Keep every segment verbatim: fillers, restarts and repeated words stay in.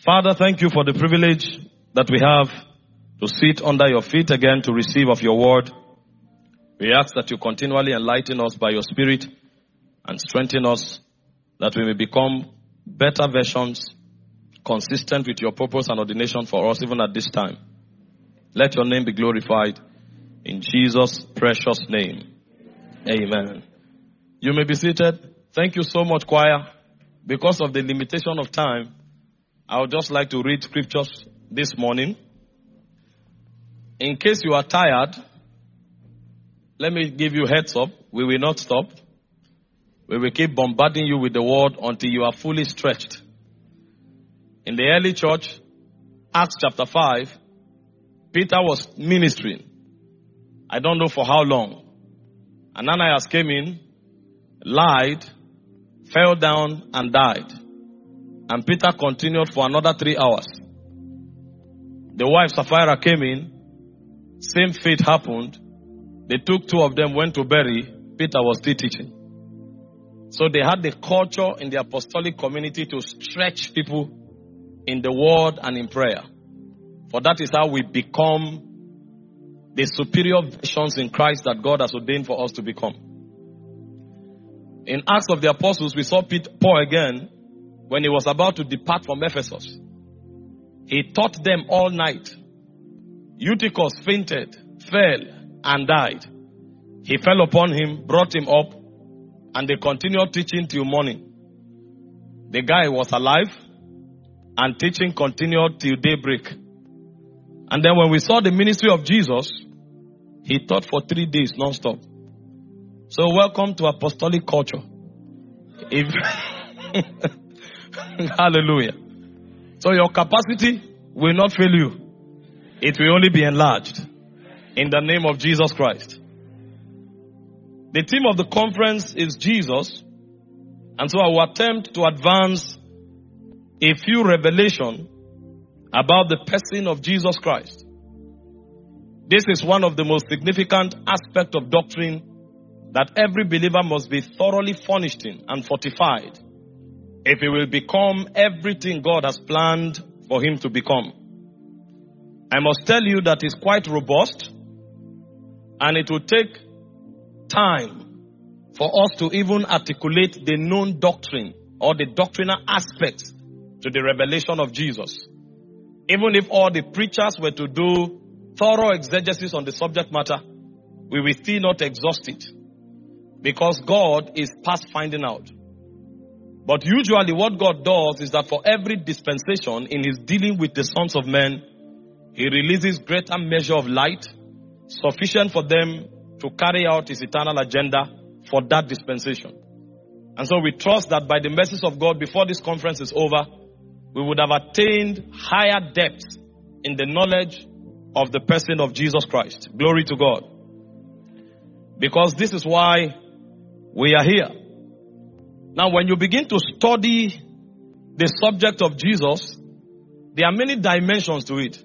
Father, thank you for the privilege that we have to sit under your feet again to receive of your word. We ask that you continually enlighten us by your spirit and strengthen us that we may become better versions consistent with your purpose and ordination for us even at this time. Let your name be glorified in Jesus' precious name. Amen. You may be seated. Thank you so much, choir. Because of the limitation of time, I would just like to read scriptures this morning. In case you are tired, let me give you heads up. We will not stop. We will keep bombarding you with the word until you are fully stretched. In the early church, Acts chapter five, Peter was ministering. I don't know for how long. Ananias came in, lied, fell down and died. And Peter continued for another three hours. The wife Sapphira came in, same fate happened. They took two of them, went to bury. Peter was still teaching. So they had the culture in the apostolic community to stretch people in the word and in prayer. For that is how we become the superior versions in Christ that God has ordained for us to become. In Acts of the Apostles, we saw Peter, Paul again when he was about to depart from Ephesus. He taught them all night. Eutychus fainted, fell, and died. He fell upon him, brought him up, and they continued teaching till morning. The guy was alive, and teaching continued till daybreak. And then when we saw the ministry of Jesus, he taught for three days non-stop. So welcome to apostolic culture. If Hallelujah. So your capacity will not fail you. It will only be enlarged. In the name of Jesus Christ. The theme of the conference is Jesus. And so I will attempt to advance a few revelations about the person of Jesus Christ. This is one of the most significant aspects of doctrine that every believer must be thoroughly furnished in and fortified if he will become everything God has planned for him to become. I must tell you that it's quite robust, and it will take time for us to even articulate the known doctrine or the doctrinal aspects to the revelation of Jesus. Even if all the preachers were to do thorough exegesis on the subject matter, we will still not exhaust it, because God is past finding out. But usually what God does is that for every dispensation in his dealing with the sons of men, he releases greater measure of light, sufficient for them to carry out his eternal agenda for that dispensation. And so we trust that by the mercies of God, before this conference is over, we would have attained higher depths in the knowledge of the person of Jesus Christ. Glory to God. Because this is why we are here. Now, when you begin to study the subject of Jesus, there are many dimensions to it.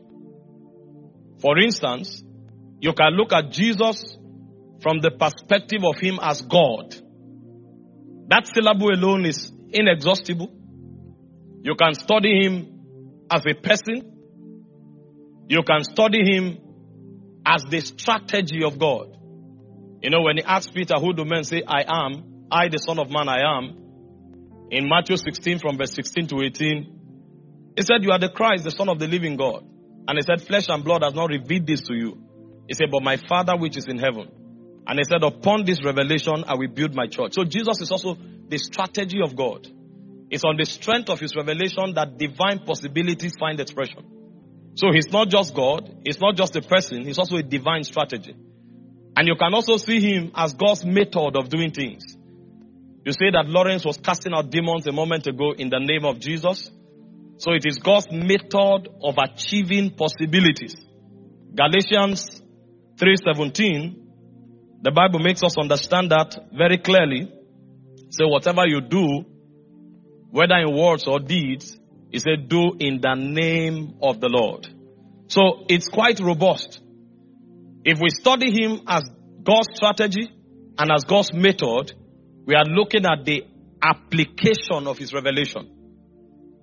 For instance, you can look at Jesus from the perspective of him as God. That syllable alone is inexhaustible. You can study him as a person. You can study him as the strategy of God. You know, when he asked Peter, who do men say I am? I, the Son of Man, I am. In Matthew sixteen from verse sixteen to eighteen, he said, you are the Christ, the Son of the living God. And he said, flesh and blood has not revealed this to you. He said, but my Father which is in heaven. And he said, upon this revelation, I will build my church. So Jesus is also the strategy of God. It's on the strength of his revelation that divine possibilities find expression. So he's not just God. He's not just a person. He's also a divine strategy. And you can also see him as God's method of doing things. You say that Lawrence was casting out demons a moment ago in the name of Jesus. So it is God's method of achieving possibilities. Galatians three seventeen, the Bible makes us understand that very clearly. So whatever you do, whether in words or deeds, it said do in the name of the Lord. So it's quite robust. If we study him as God's strategy and as God's method, we are looking at the application of his revelation.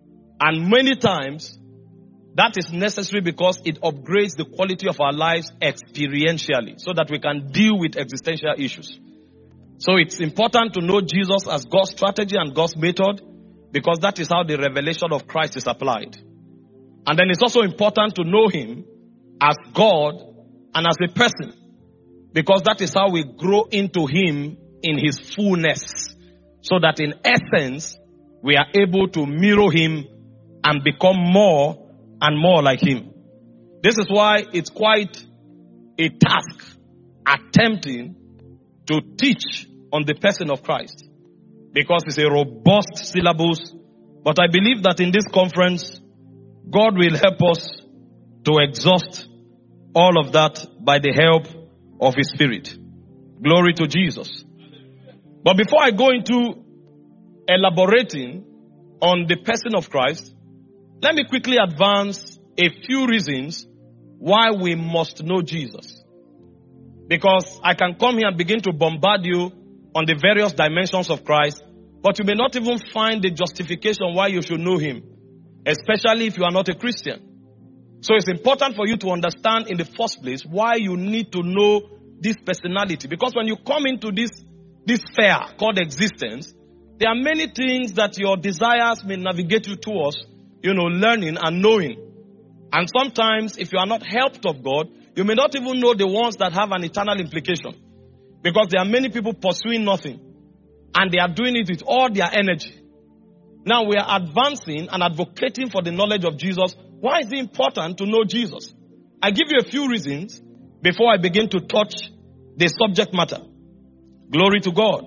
And many times, that is necessary because it upgrades the quality of our lives experientially so that we can deal with existential issues. So it's important to know Jesus as God's strategy and God's method because that is how the revelation of Christ is applied. And then it's also important to know Him as God and as a person because that is how we grow into Him in His fullness so that in essence we are able to mirror Him and become more and more like Him. This is why it's quite a task attempting to teach on the person of Christ because it's a robust syllabus. But I believe that in this conference, God will help us to exhaust all of that by the help of His Spirit. Glory to Jesus. But before I go into elaborating on the person of Christ, let me quickly advance a few reasons why we must know Jesus. Because I can come here and begin to bombard you on the various dimensions of Christ, but you may not even find the justification why you should know Him, especially if you are not a Christian. So it's important for you to understand in the first place why you need to know this personality. Because when you come into this, this fair called existence, there are many things that your desires may navigate you towards, you know, learning and knowing. And sometimes, if you are not helped of God, you may not even know the ones that have an eternal implication. Because there are many people pursuing nothing. And they are doing it with all their energy. Now we are advancing and advocating for the knowledge of Jesus. Why is it important to know Jesus? I give you a few reasons before I begin to touch the subject matter. Glory to God.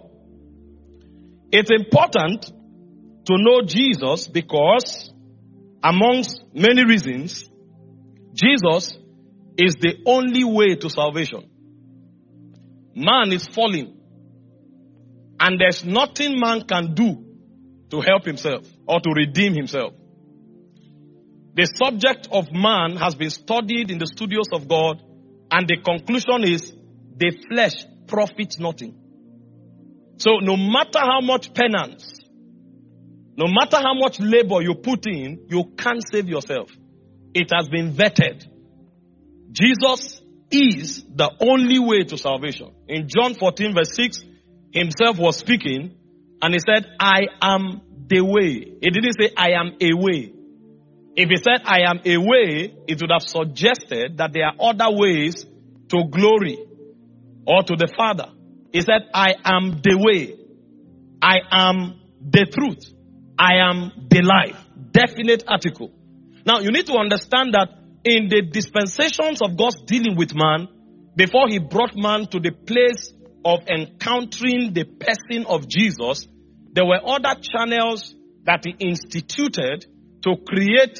It's important to know Jesus because, amongst many reasons, Jesus is the only way to salvation. Man is falling, and there's nothing man can do to help himself or to redeem himself. The subject of man has been studied in the studios of God, and the conclusion is the flesh profits nothing. So no matter how much penance, no matter how much labor you put in, you can't save yourself. It has been vetted. Jesus is the only way to salvation. In John fourteen verse six, Himself was speaking and He said, I am the way. He didn't say, I am a way. If He said, I am a way, it would have suggested that there are other ways to glory or to the Father. He said, I am the way. I am the truth. I am the life. Definite article. Now, you need to understand that in the dispensations of God's dealing with man, before He brought man to the place of encountering the person of Jesus, there were other channels that He instituted to create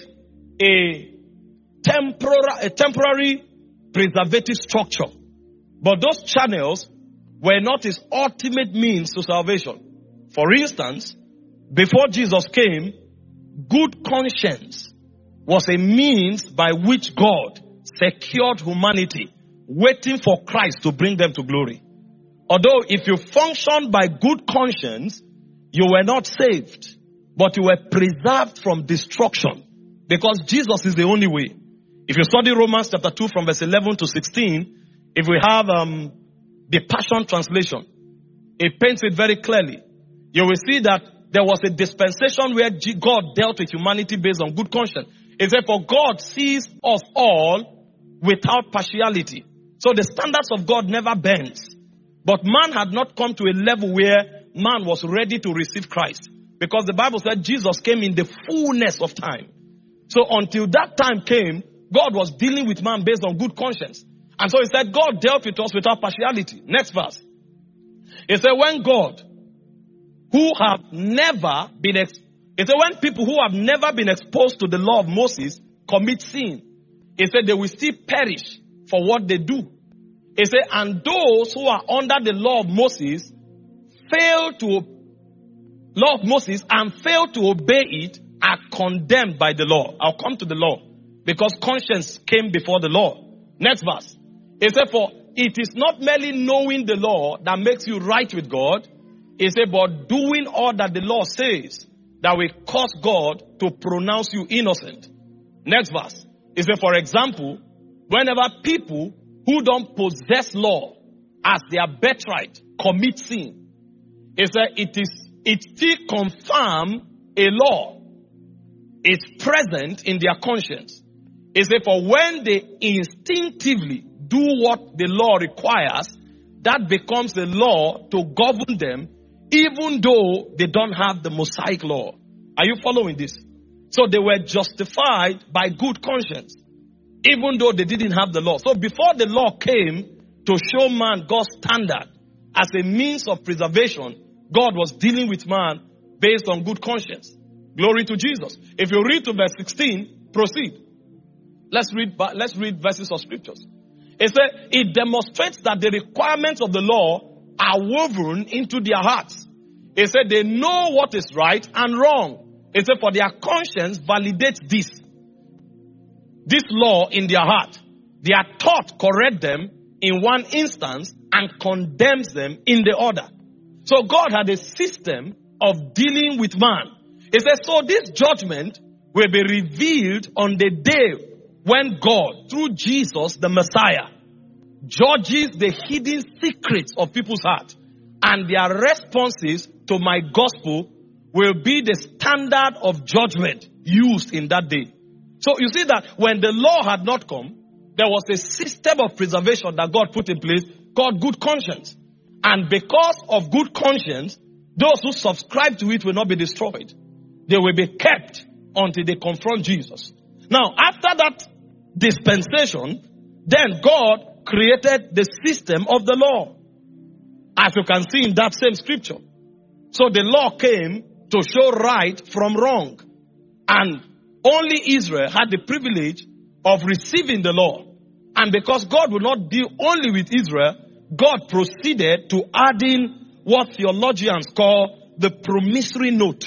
a temporary, a temporary preservative structure. But those channels were not His ultimate means to salvation. For instance, before Jesus came, good conscience was a means by which God secured humanity, waiting for Christ to bring them to glory. Although if you functioned by good conscience, you were not saved, but you were preserved from destruction because Jesus is the only way. If you study Romans chapter two from verse eleven to sixteen, if we have um, the Passion Translation, it paints it very clearly. You will see that there was a dispensation where God dealt with humanity based on good conscience. It said, for God sees us all without partiality. So the standards of God never bends. But man had not come to a level where man was ready to receive Christ. Because the Bible said Jesus came in the fullness of time. So until that time came, God was dealing with man based on good conscience. And so He said, God dealt with us without partiality. Next verse. He said, when God, who have never been, ex- he said, when people who have never been exposed to the law of Moses commit sin, He said, they will still perish for what they do. He said, and those who are under the law of Moses fail to, law of Moses and fail to obey it are condemned by the law. I'll come to the law because conscience came before the law. Next verse. He said, for it is not merely knowing the law that makes you right with God. He said, but doing all that the law says. that will cause God to pronounce you innocent. Next verse. It says, for example, whenever people who don't possess law as their birthright commit sin, it says it is it still confirm a law is present in their conscience. It says, for when they instinctively do what the law requires, that becomes the law to govern them, even though they don't have the Mosaic law. Are you following this? So they were justified by good conscience, even though they didn't have the law. So before the law came to show man God's standard as a means of preservation, God was dealing with man based on good conscience. Glory to Jesus. If you read to verse sixteen, proceed. Let's read, let's read verses of scriptures. It says, it demonstrates that the requirements of the law are woven into their hearts. It said they know what is right and wrong. It said for their conscience validates this. This law in their heart. Their thought corrects them in one instance and condemns them in the other. So God had a system of dealing with man. It says, so this judgment will be revealed on the day when God, through Jesus the Messiah, judges the hidden secrets of people's heart, and their responses to my gospel will be the standard of judgment used in that day. So you see that when the law had not come, there was a system of preservation that God put in place called good conscience. And because of good conscience, those who subscribe to it will not be destroyed. They will be kept until they confront Jesus. Now, after that dispensation, then God created the system of the law, as you can see in that same scripture. So the law came to show right from wrong, and only Israel had the privilege of receiving the law. And because God would not deal only with Israel, God proceeded to add in what theologians call the promissory note.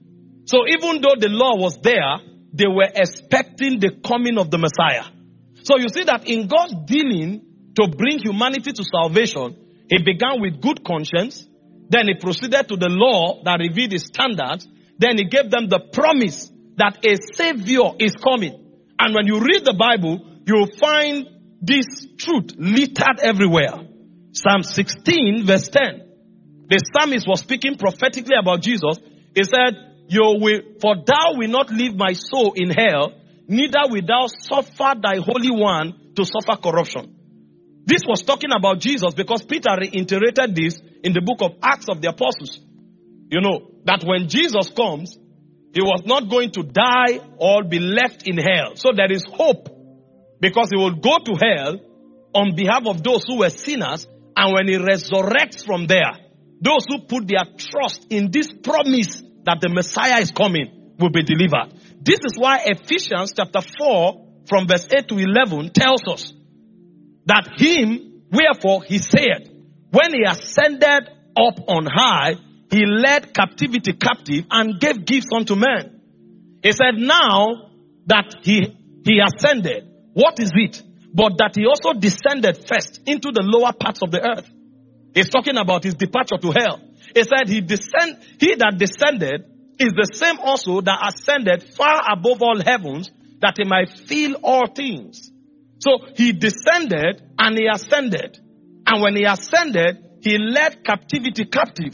So even though the law was there, they were expecting the coming of the Messiah. So you see that in God's dealing to bring humanity to salvation, He began with good conscience. Then He proceeded to the law that revealed His standards. Then He gave them the promise that a Savior is coming. And when you read the Bible, you'll find this truth littered everywhere. Psalm sixteen verse ten. The psalmist was speaking prophetically about Jesus. He said, "You will, for thou will not leave my soul in hell, neither will thou suffer thy Holy One to suffer corruption." This was talking about Jesus, because Peter reiterated this in the book of Acts of the Apostles. You know, that when Jesus comes, He was not going to die or be left in hell. So there is hope, because He will go to hell on behalf of those who were sinners, and when He resurrects from there, those who put their trust in this promise that the Messiah is coming will be delivered. This is why Ephesians chapter four from verse eight to eleven tells us that Him, wherefore He said, when He ascended up on high, He led captivity captive and gave gifts unto men. He said, now that He, he ascended, what is it? But that He also descended first into the lower parts of the earth. He's talking about His departure to hell. He said, He descend, He that descended is the same also that ascended far above all heavens, that He might fill all things. So He descended and He ascended. And when He ascended, He led captivity captive.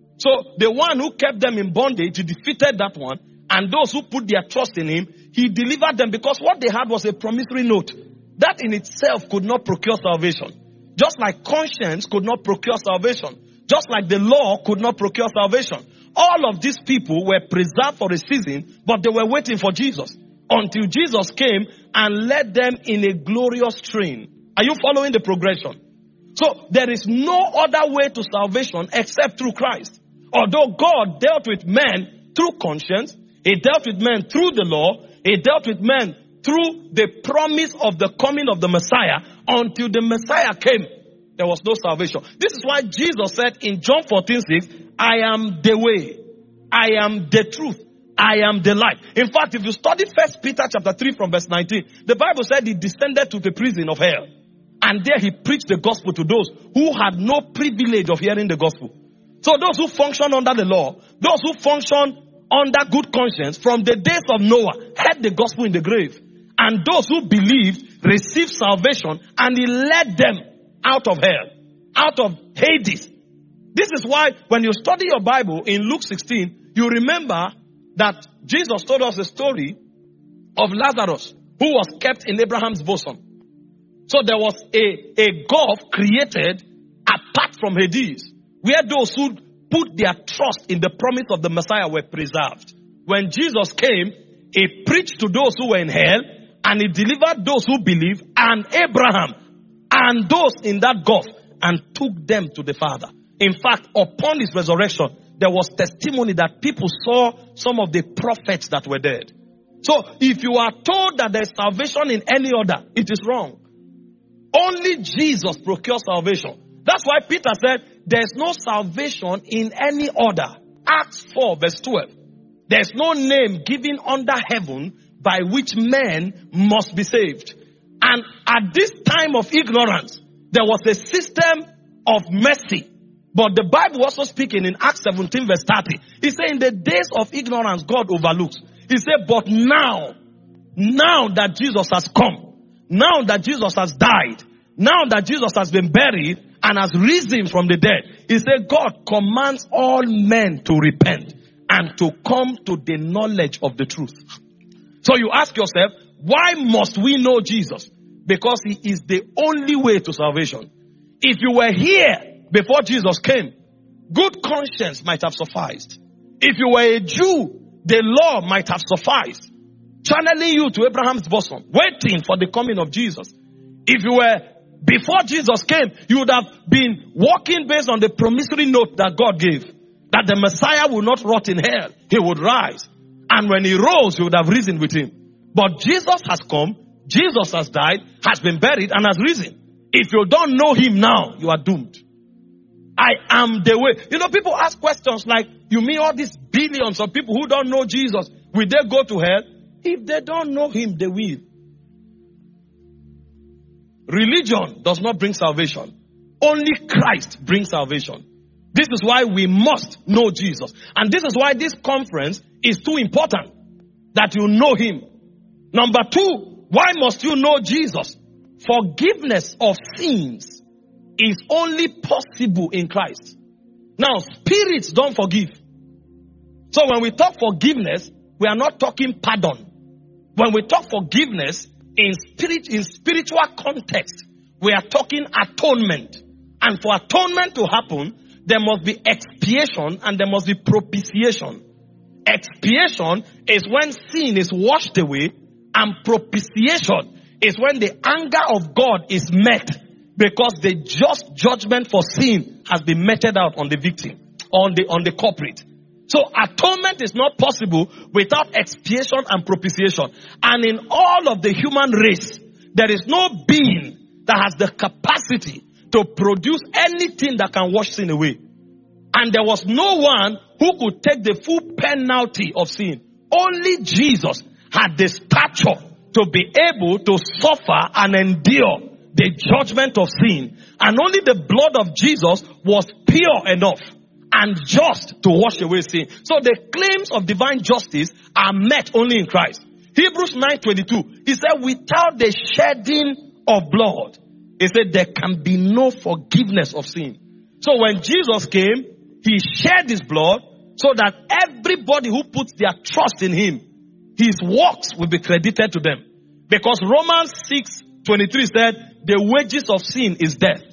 So the one who kept them in bondage, He defeated that one. And those who put their trust in Him, He delivered them, because what they had was a promissory note. That in itself could not procure salvation. Just like conscience could not procure salvation. Just like the law could not procure salvation. All of these people were preserved for a season, but they were waiting for Jesus. Until Jesus came and led them in a glorious train. Are you following the progression? So there is no other way to salvation except through Christ. Although God dealt with men through conscience, He dealt with men through the law, He dealt with men through the promise of the coming of the Messiah. Until the Messiah came, there was no salvation. This is why Jesus said in John fourteen six, I am the way, I am the truth, I am the life. In fact, if you study First Peter chapter three from verse nineteen, the Bible said He descended to the prison of hell. And there He preached the gospel to those who had no privilege of hearing the gospel. So those who function under the law, those who function under good conscience from the days of Noah heard the gospel in the grave. And those who believed received salvation, and he led them out of hell, out of Hades. This is why when you study your Bible in Luke sixteen, you remember that Jesus told us a story of Lazarus who was kept in Abraham's bosom. So there was a, a gulf created apart from Hades, where those who put their trust in the promise of the Messiah were preserved. When Jesus came, he preached to those who were in hell, and he delivered those who believe, and Abraham, and those in that gulf, and took them to the Father. In fact, upon his resurrection, there was testimony that people saw some of the prophets that were dead. So, if you are told that there is salvation in any other, it is wrong. Only Jesus procures salvation. That's why Peter said, there is no salvation in any other. Acts four verse twelve. There is no name given under heaven by which men must be saved. And at this time of ignorance, there was a system of mercy. But the Bible also speaking in Acts seventeen verse thirty. He said, in the days of ignorance, God overlooks. He said, but now, now that Jesus has come, now that Jesus has died, now that Jesus has been buried and has risen from the dead, he said, God commands all men to repent and to come to the knowledge of the truth. So you ask yourself, why must we know Jesus? Because he is the only way to salvation. If you were here before Jesus came, good conscience might have sufficed. If you were a Jew, the law might have sufficed, channeling you to Abraham's bosom, waiting for the coming of Jesus. If you were before Jesus came, you would have been walking based on the promissory note that God gave, that the Messiah will not rot in hell, he would rise. And when he rose, you would have risen with him. But Jesus has come, Jesus has died, has been buried, and has risen. If you don't know him now, you are doomed. I am the way. You know, people ask questions like, you mean all these billions of people who don't know Jesus, will they go to hell? If they don't know him, they will. Religion does not bring salvation. Only Christ brings salvation. This is why we must know Jesus. And this is why this conference is too important, that you know him. Number two, why must you know Jesus? Forgiveness of sins is only possible in Christ. Now, spirits don't forgive. So when we talk forgiveness, we are not talking pardon. When we talk forgiveness in spirit, in spiritual context, we are talking atonement. And for atonement to happen, there must be expiation and there must be propitiation. Expiation is when sin is washed away, and propitiation is when the anger of God is met, because the just judgment for sin has been meted out on the victim, on the on the culprit. So atonement is not possible without expiation and propitiation. And in all of the human race, there is no being that has the capacity to produce anything that can wash sin away. And there was no one who could take the full penalty of sin. Only Jesus had the stature to be able to suffer and endure the judgment of sin. And only the blood of Jesus was pure enough and just to wash away sin. So the claims of divine justice are met only in Christ. Hebrews nine twenty-two, he said, without the shedding of blood, he said, there can be no forgiveness of sin. So when Jesus came, he shed his blood so that everybody who puts their trust in him, his works will be credited to them. Because Romans six twenty-three said, the wages of sin is death.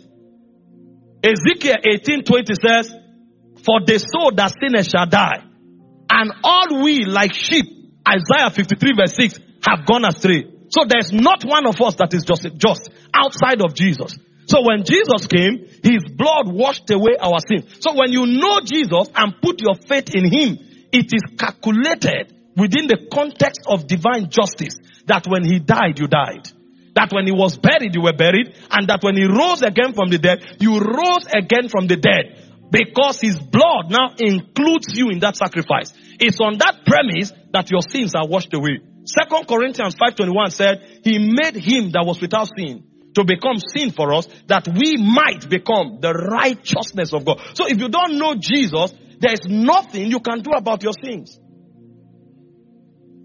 Ezekiel eighteen twenty says, for the soul that sinneth shall die. And all we like sheep, Isaiah fifty-three verse six, have gone astray. So there's not one of us that is just, just outside of Jesus. So when Jesus came, his blood washed away our sin. So when you know Jesus and put your faith in him, it is calculated within the context of divine justice that when he died, you died. That when he was buried, you were buried. And that when he rose again from the dead, you rose again from the dead. Because his blood now includes you in that sacrifice. It's on that premise that your sins are washed away. Second Corinthians five twenty-one said, he made him that was without sin to become sin for us, that we might become the righteousness of God. So if you don't know Jesus, there is nothing you can do about your sins.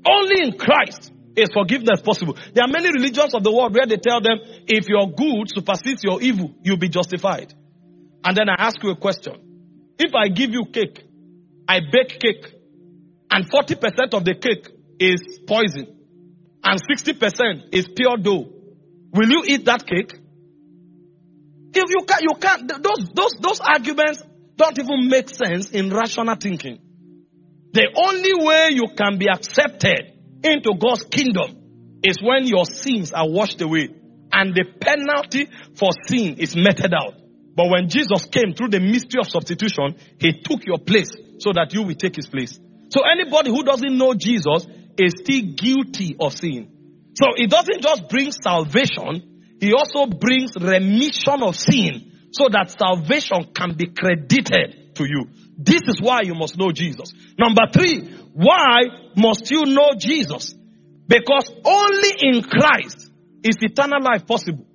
Only in Christ is forgiveness possible. There are many religions of the world where they tell them, if your good supersedes your evil, you'll be justified. And then I ask you a question. If I give you cake, I bake cake, and forty percent of the cake is poison, and sixty percent is pure dough, will you eat that cake? If you can't, you can't, those, those, those arguments don't even make sense in rational thinking. The only way you can be accepted into God's kingdom is when your sins are washed away and the penalty for sin is meted out. But when Jesus came through the mystery of substitution, he took your place so that you will take his place. So anybody who doesn't know Jesus is still guilty of sin. So it doesn't just bring salvation, he also brings remission of sin so that salvation can be credited to you. This is why you must know Jesus. Number three, why must you know Jesus? Because only in Christ is eternal life possible.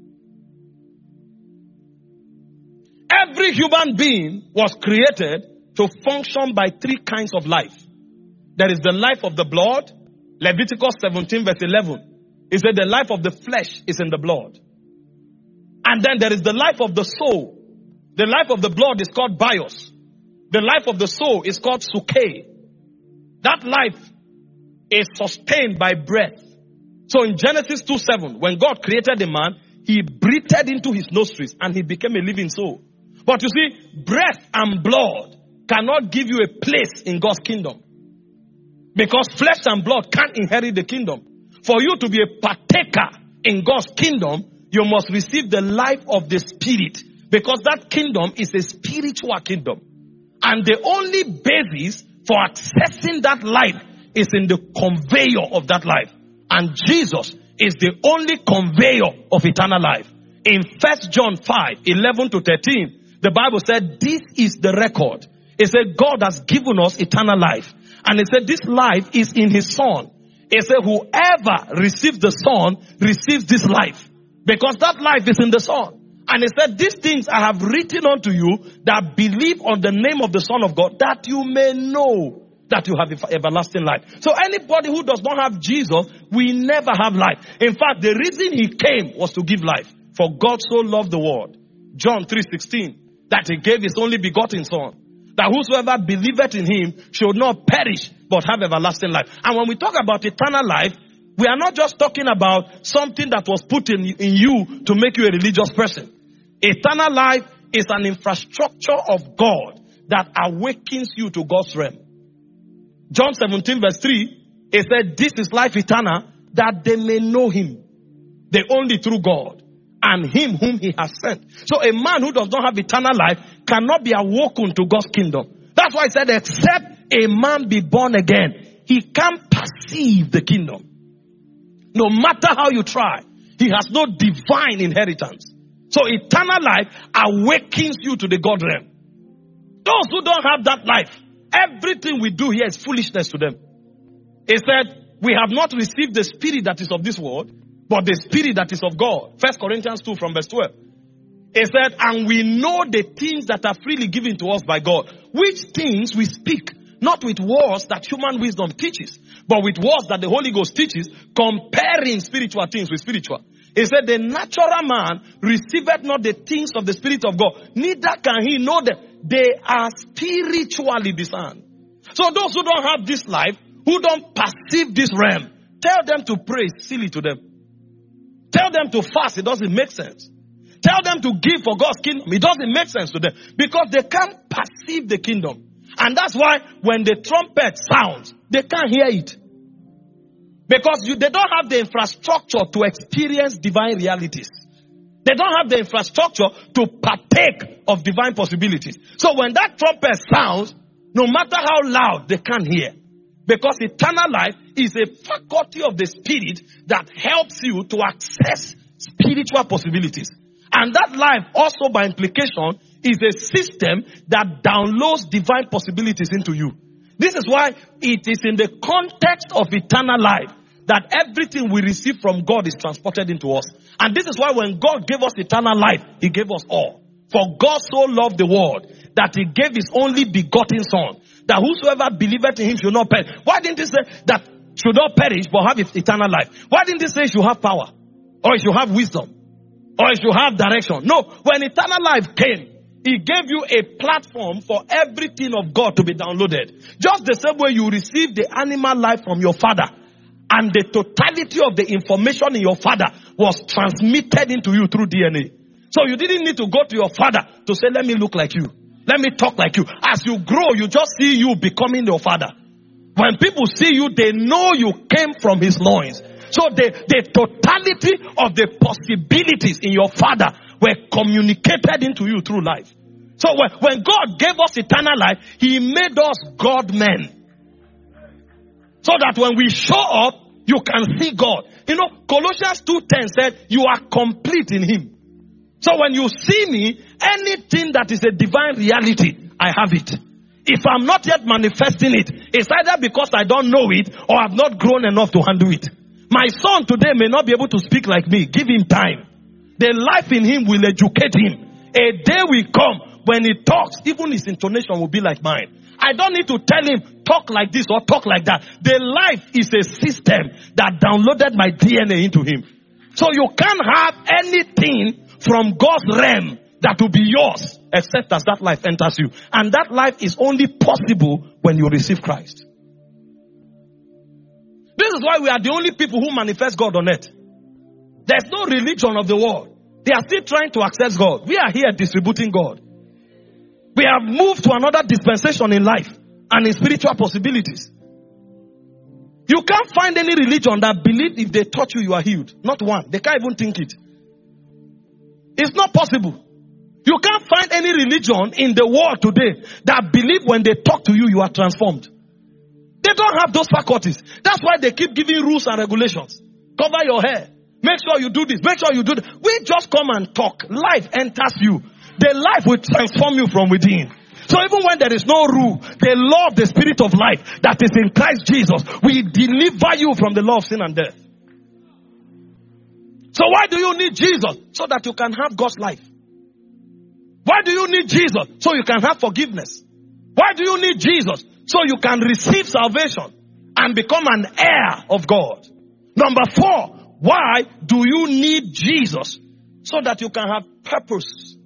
Every human being was created to function by three kinds of life. There is the life of the blood. Leviticus seventeen verse eleven. It said the life of the flesh is in the blood. And then there is the life of the soul. The life of the blood is called bios. The life of the soul is called suke. That life is sustained by breath. So in Genesis two seven, when God created the man, he breathed into his nostrils and he became a living soul. But you see, breath and blood cannot give you a place in God's kingdom. Because flesh and blood can't inherit the kingdom. For you to be a partaker in God's kingdom, you must receive the life of the Spirit. Because that kingdom is a spiritual kingdom. And the only basis for accessing that life is in the conveyor of that life. And Jesus is the only conveyor of eternal life. In First John five, eleven to thirteen, the Bible said, this is the record. It said, God has given us eternal life. And it said, this life is in his Son. It said, whoever receives the Son receives this life. Because that life is in the Son. And he said, these things I have written unto you that believe on the name of the Son of God, that you may know that you have everlasting life. So anybody who does not have Jesus will never have life. In fact, the reason he came was to give life. For God so loved the world, John three sixteen, that he gave his only begotten Son, that whosoever believeth in him should not perish, but have everlasting life. And when we talk about eternal life, we are not just talking about something that was put in, in you to make you a religious person. Eternal life is an infrastructure of God that awakens you to God's realm. John seventeen verse three, it said, this is life eternal, that they may know him, the only true God, and him whom he has sent. So a man who does not have eternal life cannot be awoken to God's kingdom. That's why I said, except a man be born again, he can't perceive the kingdom. No matter how you try, he has no divine inheritance. So eternal life awakens you to the God realm. Those who don't have that life, everything we do here is foolishness to them. He said, we have not received the spirit that is of this world, but the spirit that is of God. First Corinthians two from verse twelve. He said, and we know the things that are freely given to us by God, which things we speak, not with words that human wisdom teaches, but with words that the Holy Ghost teaches, comparing spiritual things with spiritual. He said, the natural man receiveth not the things of the Spirit of God, neither can he know them. They are spiritually discerned. So those who don't have this life, who don't perceive this realm, tell them to pray, it's silly to them. Tell them to fast, it doesn't make sense. Tell them to give for God's kingdom, it doesn't make sense to them. Because they can't perceive the kingdom. And that's why when the trumpet sounds, they can't hear it. Because you, they don't have the infrastructure to experience divine realities. They don't have the infrastructure to partake of divine possibilities. So when that trumpet sounds, no matter how loud, they can't hear. Because eternal life is a faculty of the Spirit that helps you to access spiritual possibilities. And that life also by implication is a system that downloads divine possibilities into you. This is why it is in the context of eternal life that everything we receive from God is transported into us. And this is why when God gave us eternal life, he gave us all. For God so loved the world that he gave his only begotten Son, that whosoever believeth in him should not perish. Why didn't he say that should not perish but have eternal life. Why didn't he say you have power? Or you have wisdom? Or you have direction? No. When eternal life came, he gave you a platform for everything of God to be downloaded. Just the same way you receive the animal life from your father, and the totality of the information in your father was transmitted into you through D N A. So you didn't need to go to your father to say, let me look like you. Let me talk like you. As you grow, you just see you becoming your father. When people see you, they know you came from his loins. So the, the totality of the possibilities in your father were communicated into you through life. So when, when God gave us eternal life, he made us God men. So that when we show up, you can see God. You know, Colossians two ten said, you are complete in him. So when you see me, anything that is a divine reality, I have it. If I'm not yet manifesting it, it's either because I don't know it or I've not grown enough to handle it. My son today may not be able to speak like me. Give him time. The life in him will educate him. A day will come when he talks, even his intonation will be like mine. I don't need to tell him, talk like this or talk like that. The life is a system that downloaded my D N A into him. So you can't have anything from God's realm that will be yours except as that life enters you. And that life is only possible when you receive Christ. This is why we are the only people who manifest God on earth. There's no religion of the world. They are still trying to access God. We are here distributing God. We have moved to another dispensation in life and in spiritual possibilities. You can't find any religion that believes if they touch you, you are healed. Not one. They can't even think it. It's not possible. You can't find any religion in the world today that believe when they talk to you, you are transformed. They don't have those faculties. That's why they keep giving rules and regulations. Cover your hair. Make sure you do this. Make sure you do that. We just come and talk. Life enters you. The life will transform you from within. So even when there is no rule, the law of the spirit of life that is in Christ Jesus will deliver you from the law of sin and death. So why do you need Jesus? So that you can have God's life. Why do you need Jesus? So you can have forgiveness. Why do you need Jesus? So you can receive salvation and become an heir of God. Number four, why do you need Jesus? So that you can have purpose.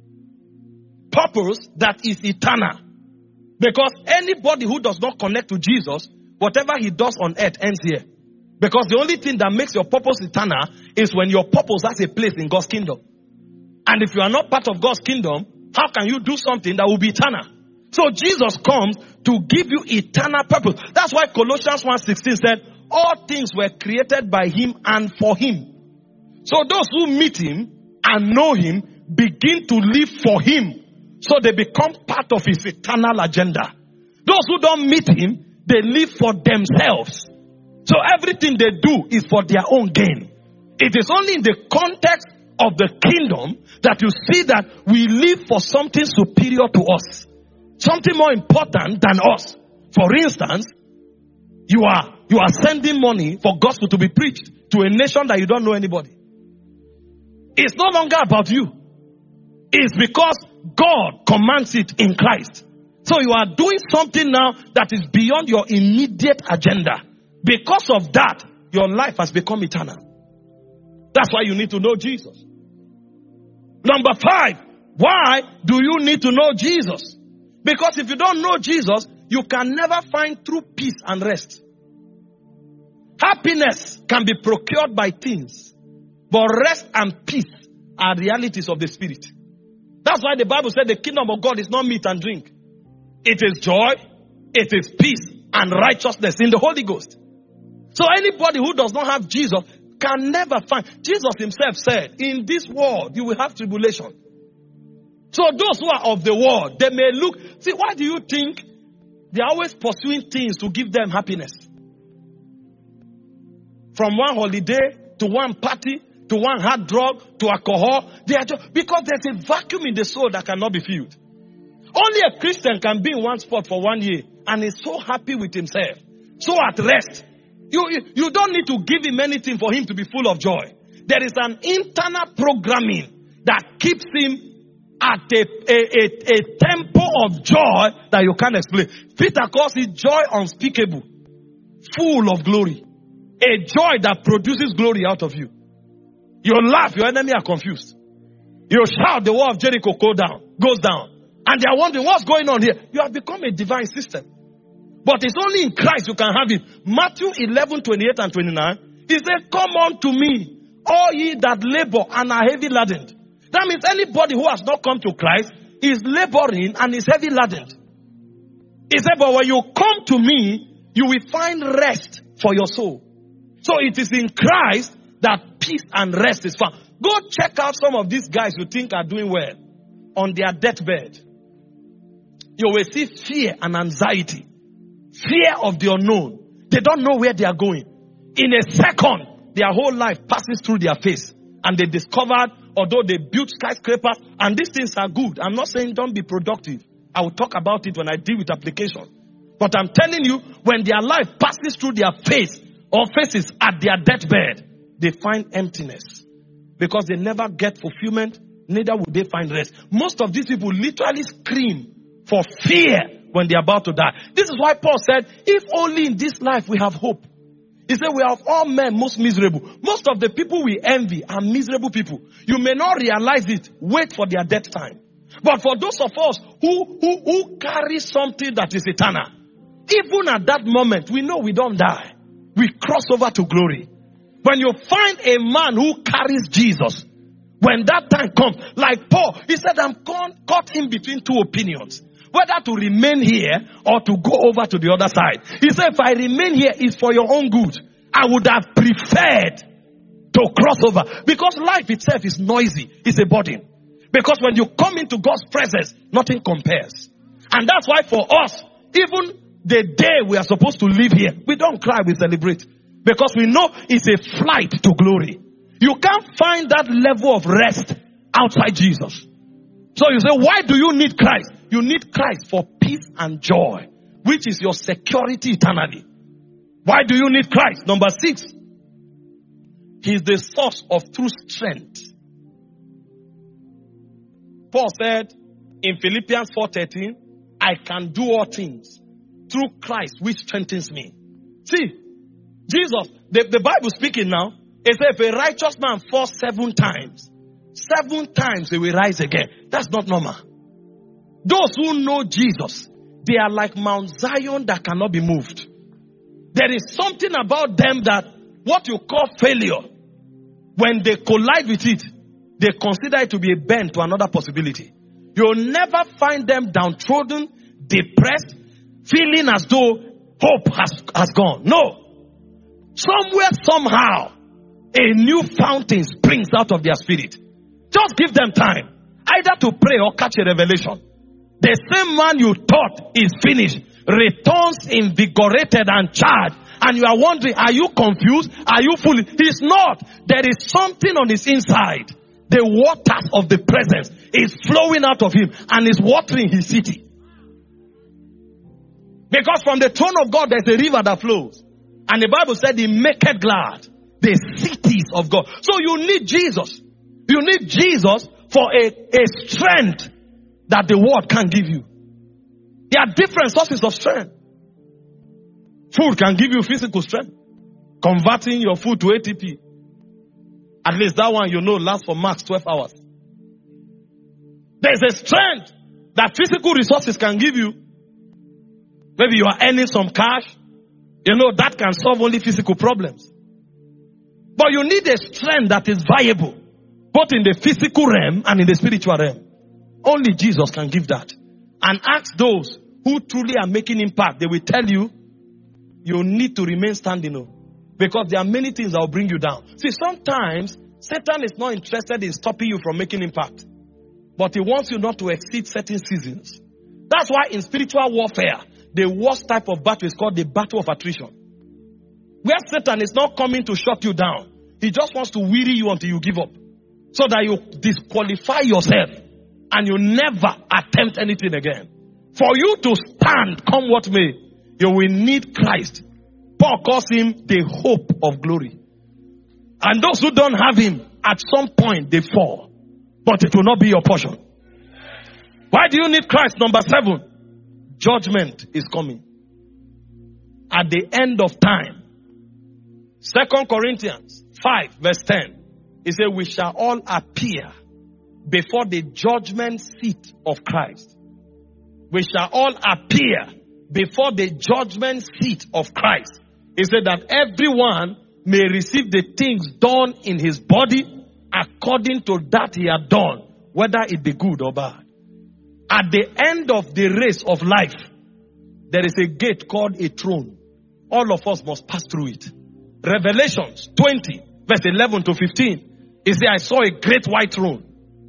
Purpose that is eternal. Because anybody who does not connect to Jesus, whatever he does on earth ends here. Because the only thing that makes your purpose eternal is when your purpose has a place in God's kingdom. And if you are not part of God's kingdom, how can you do something that will be eternal? So Jesus comes to give you eternal purpose. That's why Colossians one sixteen said, all things were created by him and for him. So those who meet him and know him begin to live for him. So they become part of his eternal agenda. Those who don't meet him, they live for themselves. So everything they do is for their own gain. It is only in the context of the kingdom that you see that we live for something superior to us. Something more important than us. For instance, you are, you are sending money for gospel to be preached to a nation that you don't know anybody. It's no longer about you. It's because God commands it in Christ. So you are doing something now that is beyond your immediate agenda. Because of that, your life has become eternal. That's why you need to know Jesus. Number five, why do you need to know Jesus? Because if you don't know Jesus, you can never find true peace and rest. Happiness can be procured by things, but rest and peace are realities of the spirit. That's why the Bible said the kingdom of God is not meat and drink. It is joy, it is peace and righteousness in the Holy Ghost. So anybody who does not have Jesus can never find. Jesus himself said, in this world you will have tribulation. So those who are of the world, they may look, see, why do you think they're always pursuing things to give them happiness? From one holiday to one party to one hard drug to alcohol, they are just, because there's a vacuum in the soul that cannot be filled. Only a Christian can be in one spot for one year and is so happy with himself, so at rest. You, you, you don't need to give him anything for him to be full of joy. There is an internal programming that keeps him at a, a, a, a tempo of joy that you can't explain. Peter calls it joy unspeakable. full of glory. A joy that produces glory out of you. You laugh, your enemy are confused. You shout, the wall of Jericho go down, goes down. And they are wondering what's going on here. You have become a divine system. But it's only in Christ you can have it. Matthew eleven, twenty-eight and twenty-nine. He said, come unto me, all ye that labor and are heavy laden. That means anybody who has not come to Christ is laboring and is heavy laden. He said, but when you come to me, you will find rest for your soul. So it is in Christ that peace and rest is found. Go check out some of these guys you think are doing well on their deathbed. You will see fear and anxiety. Fear of the unknown. They don't know where they are going. In a second, their whole life passes through their face. And they discovered, although they built skyscrapers, and these things are good. I'm not saying don't be productive. I will talk about it when I deal with application. But I'm telling you, when their life passes through their face or faces at their deathbed, they find emptiness. Because they never get fulfillment, neither will they find rest. Most of these people literally scream for fear when they're about to die. This is why Paul said, if only in this life we have hope. He said, we are of all men most miserable. Most of the people we envy are miserable people. You may not realize it. Wait for their death time. But for those of us who, who, who carry something that is eternal, even at that moment, we know we don't die. We cross over to glory. When you find a man who carries Jesus, when that time comes, like Paul, he said, I'm caught in between two opinions. Whether to remain here or to go over to the other side. He said, if I remain here, it's for your own good. I would have preferred to cross over. Because life itself is noisy. It's a burden. Because when you come into God's presence, nothing compares. And that's why for us, even the day we are supposed to live here, we don't cry, we celebrate. Because we know it's a flight to glory. You can't find that level of rest outside Jesus. So you say, why do you need Christ? You need Christ for peace and joy, which is your security eternally. Why do you need Christ? Number six, He's the source of true strength. Paul said in Philippians four thirteen, I can do all things through Christ which strengthens me. See, Jesus, the, the Bible speaking now, it says if a righteous man falls seven times, seven times he will rise again. That's not normal. Those who know Jesus, they are like Mount Zion that cannot be moved. There is something about them that what you call failure, when they collide with it, they consider it to be a bend to another possibility. You'll never find them downtrodden, depressed, feeling as though hope has, has gone. No. Somewhere, somehow, a new fountain springs out of their spirit. Just give them time, either to pray or catch a revelation. The same man you thought is finished returns invigorated and charged. And you are wondering, are you confused? Are you foolish? He's not. There is something on his inside. The waters of the presence is flowing out of him and is watering his city. Because from the throne of God, there's a river that flows. And the Bible said, he maketh glad the cities of God. So you need Jesus. You need Jesus for a, a strength that the world can't give you. There are different sources of strength. Food can give you physical strength. Converting your food to A T P. At least that one you know lasts for max twelve hours. There's a strength that physical resources can give you. Maybe you are earning some cash. You know that can solve only physical problems. But you need a strength that is viable. Both in the physical realm and in the spiritual realm. Only Jesus can give that. And ask those who truly are making impact. They will tell you, you need to remain standing up. Because there are many things that will bring you down. See, sometimes Satan is not interested in stopping you from making impact. But he wants you not to exceed certain seasons. That's why in spiritual warfare, the worst type of battle is called the battle of attrition. Where Satan is not coming to shut you down. He just wants to weary you until you give up. So that you disqualify yourself. And you never attempt anything again. For you to stand, come what may, you will need Christ. Paul calls him the hope of glory. And those who don't have him, at some point they fall. But it will not be your portion. Why do you need Christ? Number seven. Judgment is coming. at the end of time. Second Corinthians five verse ten. It says, we shall all appear before the judgment seat of Christ. We shall all appear before the judgment seat of Christ. It said that everyone may receive the things done in his body according to that he had done, whether it be good or bad. At the end of the race of life, there is a gate called a throne. All of us must pass through it. Revelations twenty, verse eleven to fifteen. It says, I saw a great white throne,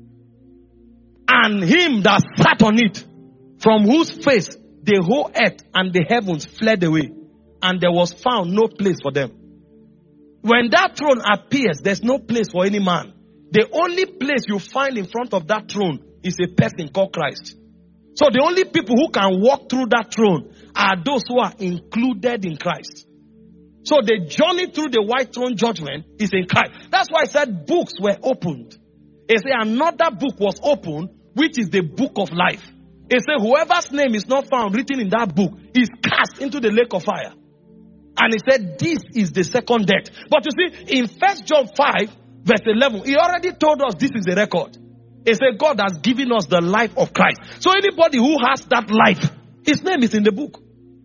and him that sat on it, from whose face the whole earth and the heavens fled away, and there was found no place for them. When that throne appears, there's no place for any man. The only place you find in front of that throne is a person called Christ. So the only people who can walk through that throne are those who are included in Christ. So the journey through the white throne judgment is in Christ. That's why I said books were opened. It said another book was opened, which is the book of life. It said whoever's name is not found written in that book is cast into the lake of fire. And he said this is the second death. But you see, in First John five verse eleven, he already told us this is the record. He said God has given us the life of Christ. So anybody who has that life, his name is in the book.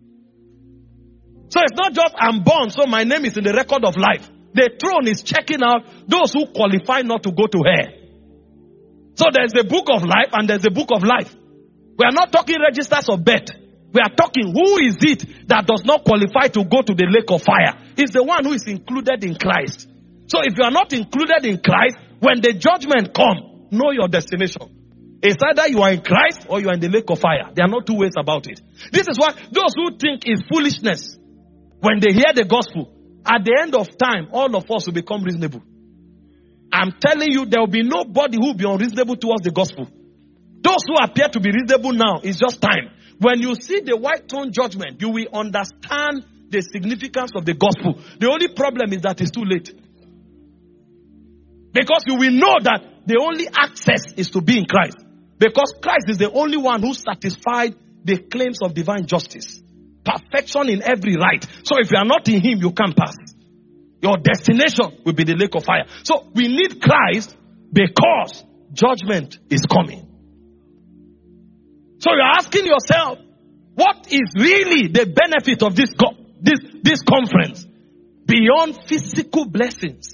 So it's not just I'm born, so my name is in the record of life. The throne is checking out those who qualify not to go to hell. So there's the book of life and there's the book of life. We are not talking registers of birth. We are talking who is it that does not qualify to go to the lake of fire. It's the one who is included in Christ. So if you are not included in Christ, when the judgment comes, know your destination. It's either you are in Christ or you are in the lake of fire. There are no two ways about it. This is why those who think it's foolishness, when they hear the gospel, at the end of time, all of us will become reasonable. I'm telling you, there will be nobody who will be unreasonable towards the gospel. Those who appear to be reasonable now, it's just time. When you see the white throne judgment, you will understand the significance of the gospel. The only problem is that it's too late. Because you will know that the only access is to be in Christ. Because Christ is the only one who satisfied the claims of divine justice. Perfection in every right. So if you are not in him, you can't pass. Your destination will be the lake of fire. So we need Christ because judgment is coming. So you're asking yourself, what is really the benefit of this, co- this, this conference? Beyond physical blessings,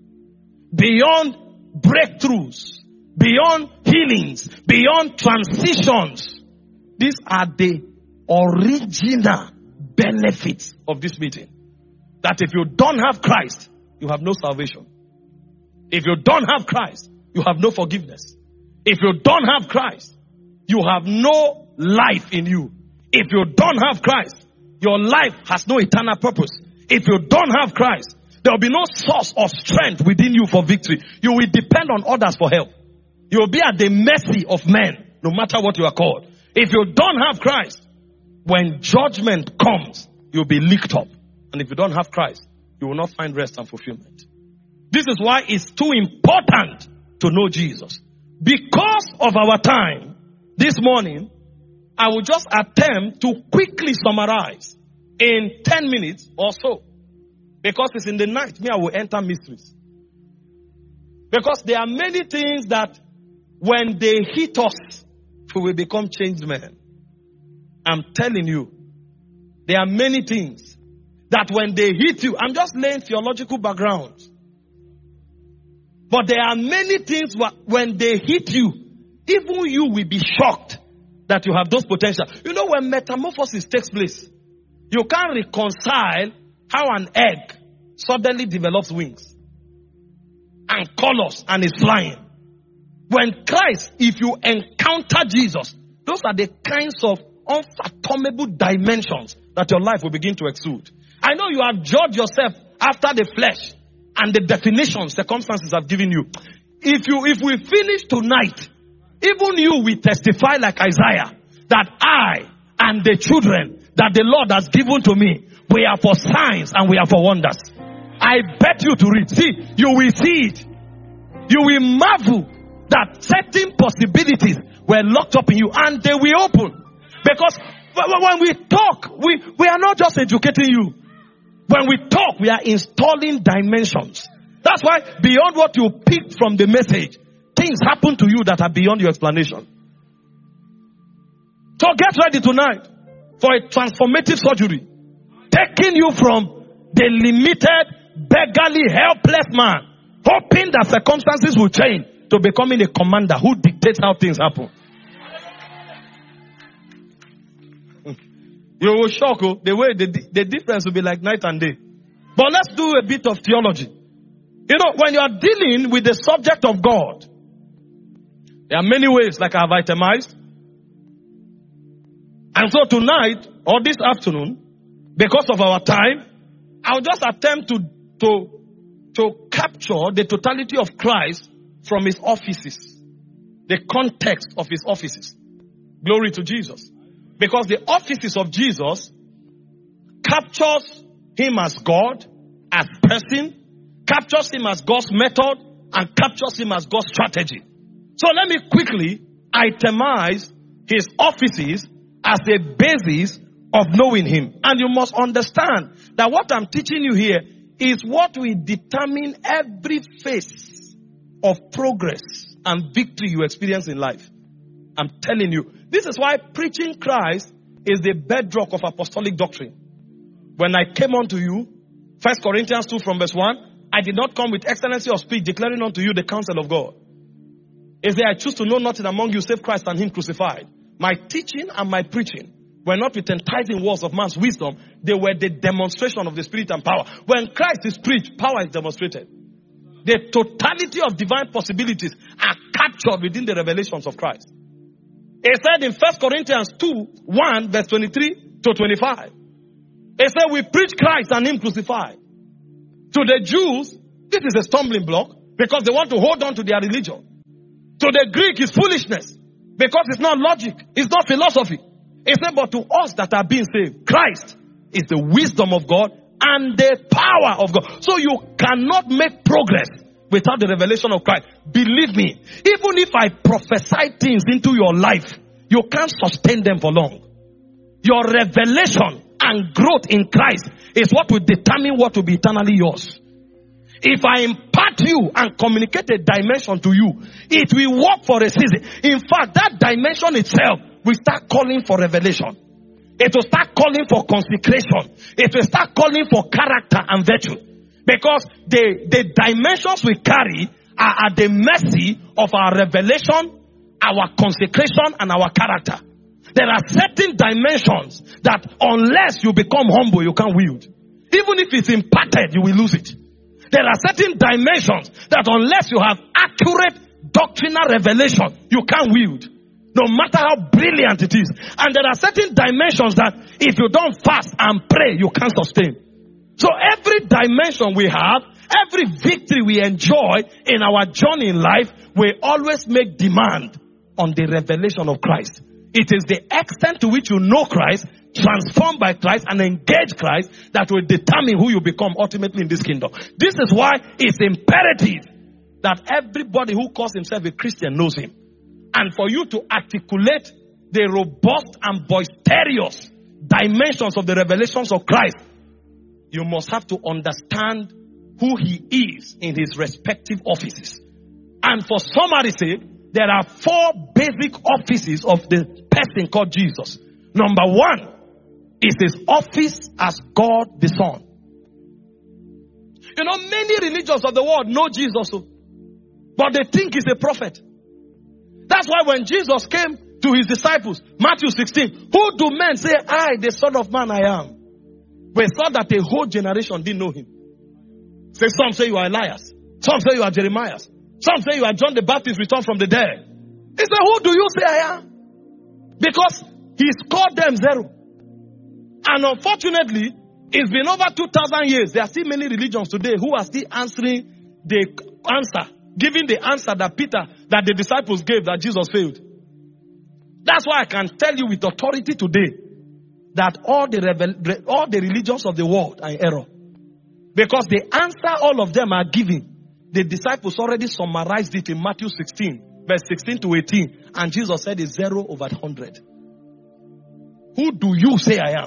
beyond breakthroughs, beyond healings, beyond transitions. These are the original benefits of this meeting. That if you don't have Christ, you have no salvation. If you don't have Christ, you have no forgiveness. If you don't have Christ, you have no life in you. If you don't have Christ, your life has no eternal purpose. If you don't have Christ, there will be no source of strength within you for victory. You will depend on others for help. You will be at the mercy of men, no matter what you are called. If you don't have Christ, when judgment comes, you'll be licked up. And if you don't have Christ, you will not find rest and fulfillment. This is why it's too important to know Jesus. Because of our time, this morning, I will just attempt to quickly summarize in ten minutes or so. Because it's in the night, me, I will enter mysteries. Because there are many things that when they hit us, we will become changed men. I'm telling you, there are many things that when they hit you, I'm just laying theological background. But there are many things when they hit you, even you will be shocked that you have those potential. You know, when metamorphosis takes place, you can't reconcile how an egg suddenly develops wings and colors and is flying. When Christ, if you encounter Jesus, those are the kinds of unfathomable dimensions that your life will begin to exude. I know you have judged yourself after the flesh and the definitions circumstances have given you. If you, if we finish tonight, even you will testify like Isaiah that I and the children that the Lord has given to me, we are for signs and we are for wonders. I bet you to read. See, you will see it. You will marvel that certain possibilities were locked up in you and they will open. Because When we talk, we, we are not just educating you. When we talk, we are installing dimensions. That's why beyond what you picked from the message, things happen to you that are beyond your explanation. So get ready tonight for a transformative surgery. Taking you from the limited, beggarly, helpless man, hoping that circumstances will change, to becoming a commander who dictates how things happen. You will shock you, the way the, the difference will be like night and day. But let's do a bit of theology. You know, when you are dealing with the subject of God, there are many ways, like I have itemized. And so tonight, or this afternoon, because of our time, I'll just attempt to, to, to capture the totality of Christ from his offices. The context of his offices. Glory to Jesus. Because the offices of Jesus captures him as God, as person, captures him as God's method, and captures him as God's strategy. So let me quickly itemize his offices as a basis of knowing him. And you must understand that what I'm teaching you here is what will determine every phase of progress and victory you experience in life. I'm telling you. This is why preaching Christ is the bedrock of apostolic doctrine. When I came unto you, First Corinthians two from verse one, I did not come with excellency of speech, declaring unto you the counsel of God. Is there I choose to know nothing among you save Christ and him crucified. My teaching and my preaching were not with enticing words of man's wisdom. They were the demonstration of the Spirit and power. When Christ is preached, power is demonstrated. The totality of divine possibilities are captured within the revelations of Christ. It said in First Corinthians two, one, verse twenty-three to twenty-five. It said we preach Christ and him crucified. To the Jews, this is a stumbling block because they want to hold on to their religion. To the Greek, it's foolishness because it's not logic. It's not philosophy. It said, but to us that are being saved, Christ is the wisdom of God and the power of God. So you cannot make progress without the revelation of Christ. Believe me, even if I prophesy things into your life, you can't sustain them for long. Your revelation and growth in Christ is what will determine what will be eternally yours. If I impart you and communicate a dimension to you, it will work for a season. In fact, that dimension itself will start calling for revelation. It will start calling for consecration. It will start calling for character and virtue. Because the, the dimensions we carry are at the mercy of our revelation, our consecration, and our character. There are certain dimensions that unless you become humble, you can't wield. Even if it's imparted, you will lose it. There are certain dimensions that unless you have accurate doctrinal revelation, you can't wield. No matter how brilliant it is. And there are certain dimensions that if you don't fast and pray, you can't sustain. So every dimension we have, every victory we enjoy in our journey in life, will always make demand on the revelation of Christ. It is the extent to which you know Christ, transformed by Christ, and engage Christ that will determine who you become ultimately in this kingdom. This is why it's imperative that everybody who calls himself a Christian knows him. And for you to articulate the robust and boisterous dimensions of the revelations of Christ, you must have to understand who he is in his respective offices. And for summary's sake, there are four basic offices of the person called Jesus. Number one is his office as God the Son. You know, many religions of the world know Jesus, but they think he's a prophet. That's why when Jesus came to his disciples, Matthew sixteen, who do men say, I, the Son of Man, I am? We saw that a whole generation didn't know him. Say, some say you are Elias. Some say you are Jeremiah. Some say you are John the Baptist returned from the dead. He said, who do you say I am? Because he scored them zero. And unfortunately, it's been over two thousand years. There are still many religions today who are still answering the answer, giving the answer that Peter, that the disciples gave, that Jesus failed. That's why I can tell you with authority today that all the revel- all the religions of the world are in error. Because the answer all of them are giving, the disciples already summarized it in Matthew sixteen, verse sixteen to eighteen. And Jesus said it's zero over one hundred. who do you say I am?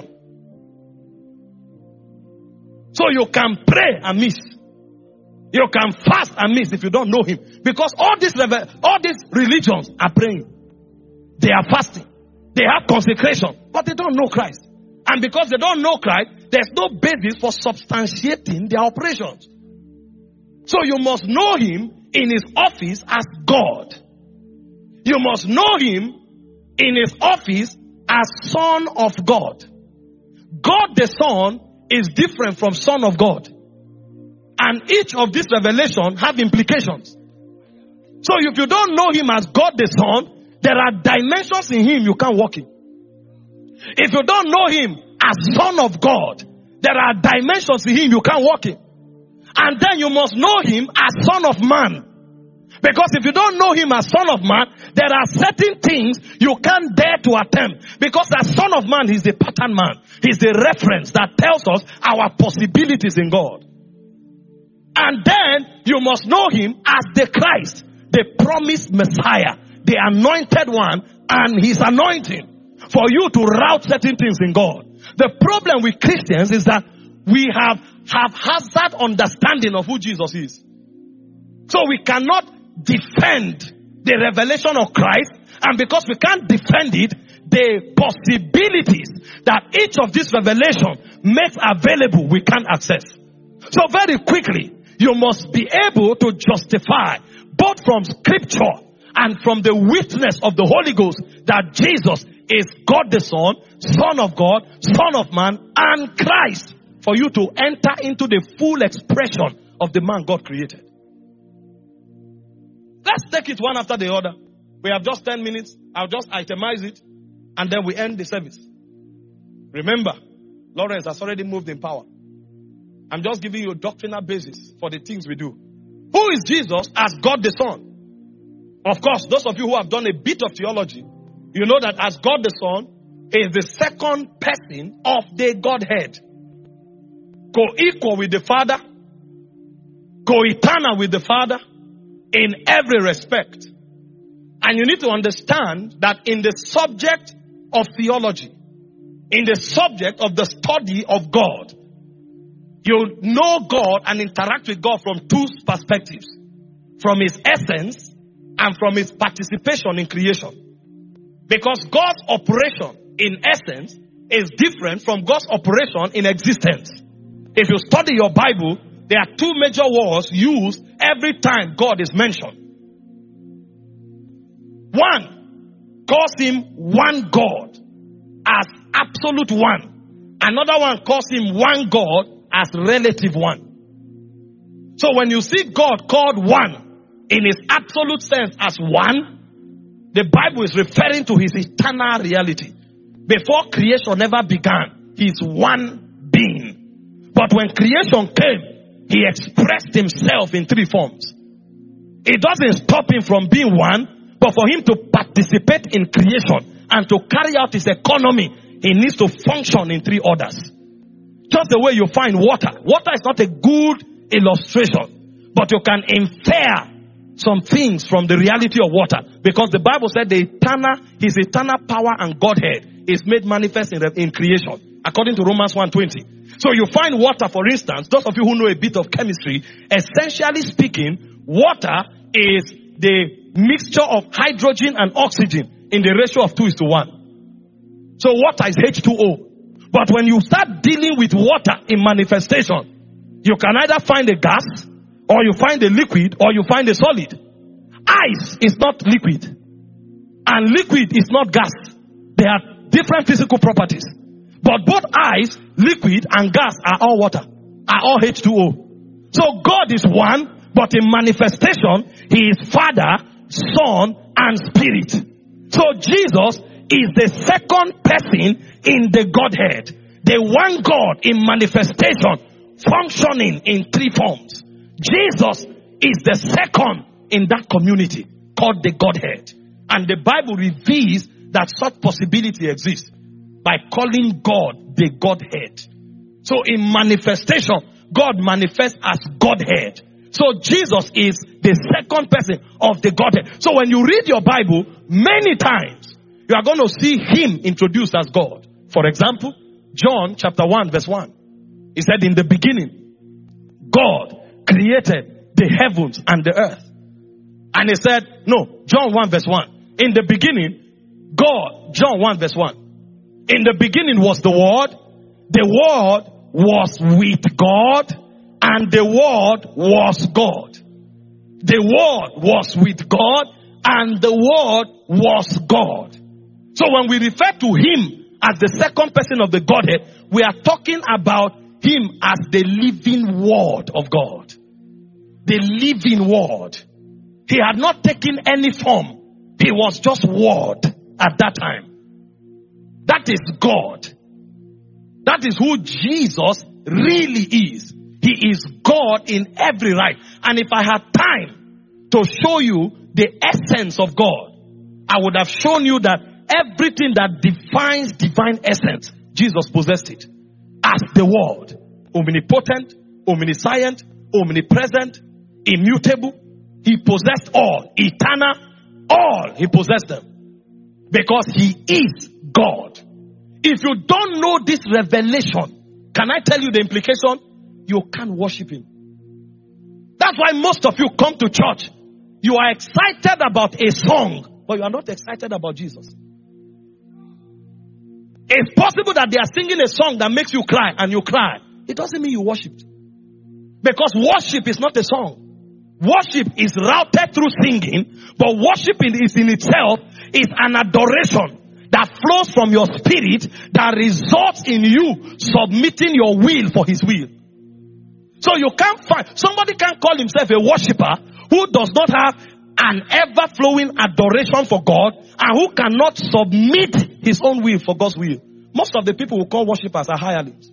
So you can pray and miss. You can fast and miss if you don't know him. Because all these all these religions are praying. They are fasting. They have consecration. But they don't know Christ. And because they don't know Christ, there's no basis for substantiating their operations. So you must know him in his office as God. You must know him in his office as Son of God. God the Son is different from Son of God. And each of these revelations have implications. So if you don't know him as God the Son, there are dimensions in him you can't walk in. If you don't know him as Son of God, there are dimensions in him you can't walk in. And then you must know him as Son of Man. Because if you don't know him as Son of Man, there are certain things you can't dare to attempt. Because as Son of Man, he's the pattern man. He's the reference that tells us our possibilities in God. And then you must know him as the Christ, the promised Messiah, the anointed one, and his anointing for you to route certain things in God. The problem with Christians is that we have haphazard understanding of who Jesus is. So we cannot defend the revelation of Christ, and because we can't defend it, the possibilities that each of these revelations makes available, we can't access. So very quickly, you must be able to justify both from scripture and from the witness of the Holy Ghost that Jesus is God the Son, Son of God, Son of Man, and Christ, for you to enter into the full expression of the man God created. Let's take it one after the other. We have just ten minutes. I'll just itemize it, and then we end the service. Remember, Lawrence has already moved in power. I'm just giving you a doctrinal basis for the things we do. Who is Jesus as God the Son? Of course, those of you who have done a bit of theology, you know that as God the Son is the second person of the Godhead. Co-equal with the Father, co-eternal with the Father in every respect. And you need to understand that in the subject of theology, in the subject of the study of God, you know God and interact with God from two perspectives. From his essence and from his participation in creation. Because God's operation in essence is different from God's operation in existence. If you study your Bible, there are two major words used every time God is mentioned. One calls him one God as absolute one. Another one calls him one God as relative one. So when you see God called one in his absolute sense as one, the Bible is referring to his eternal reality. Before creation ever began, he is one being. But when creation came, he expressed himself in three forms. It doesn't stop him from being one, but for him to participate in creation and to carry out his economy, he needs to function in three orders. Just the way you find water. Water is not a good illustration, but you can infer some things from the reality of water, because the Bible said the eternal, his eternal power and Godhead is made manifest in, in creation, according to Romans one twenty. So you find water, for instance, those of you who know a bit of chemistry, essentially speaking, water is the mixture of hydrogen and oxygen in the ratio of two is to one. So water is H two O. But when you start dealing with water in manifestation, you can either find a gas, or you find a liquid, or you find a solid. Ice is not liquid. And liquid is not gas. They have different physical properties. But both ice, liquid, and gas are all water. Are all H two O. So God is one, but in manifestation, he is Father, Son, and Spirit. So Jesus is the second person in the Godhead. The one God in manifestation, functioning in three forms. Jesus is the second in that community called the Godhead. And the Bible reveals that such possibility exists by calling God the Godhead. So in manifestation, God manifests as Godhead. So Jesus is the second person of the Godhead. So when you read your Bible, many times you are going to see him introduced as God. For example, John chapter one verse one. He said, in the beginning, God created the heavens and the earth. And he said, no, John one verse one. In the beginning, God, John one verse one. In the beginning was the Word. The Word was with God. And the Word was God. The Word was with God. And the Word was God. So when we refer to Him as the second person of the Godhead, we are talking about Him as the living Word of God. The living Word. He had not taken any form. He was just Word at that time. That is God. That is who Jesus really is. He is God in every right. And if I had time to show you the essence of God, I would have shown you that everything that defines divine essence, Jesus possessed it. As the Word. Omnipotent, omniscient, omnipresent, immutable. He possessed all. Eternal, all. He possessed them. Because He is God. If you don't know this revelation, can I tell you the implication? You can't worship Him. That's why most of you come to church. You are excited about a song, but you are not excited about Jesus. It's possible that they are singing a song that makes you cry and you cry. It doesn't mean you worshipped. Because worship is not a song. Worship is routed through singing, but worshiping is in itself is an adoration that flows from your spirit that results in you submitting your will for His will. So you can't find, somebody can't call himself a worshiper who does not have an ever-flowing adoration for God and who cannot submit his own will for God's will. Most of the people who call worshippers are hirelings.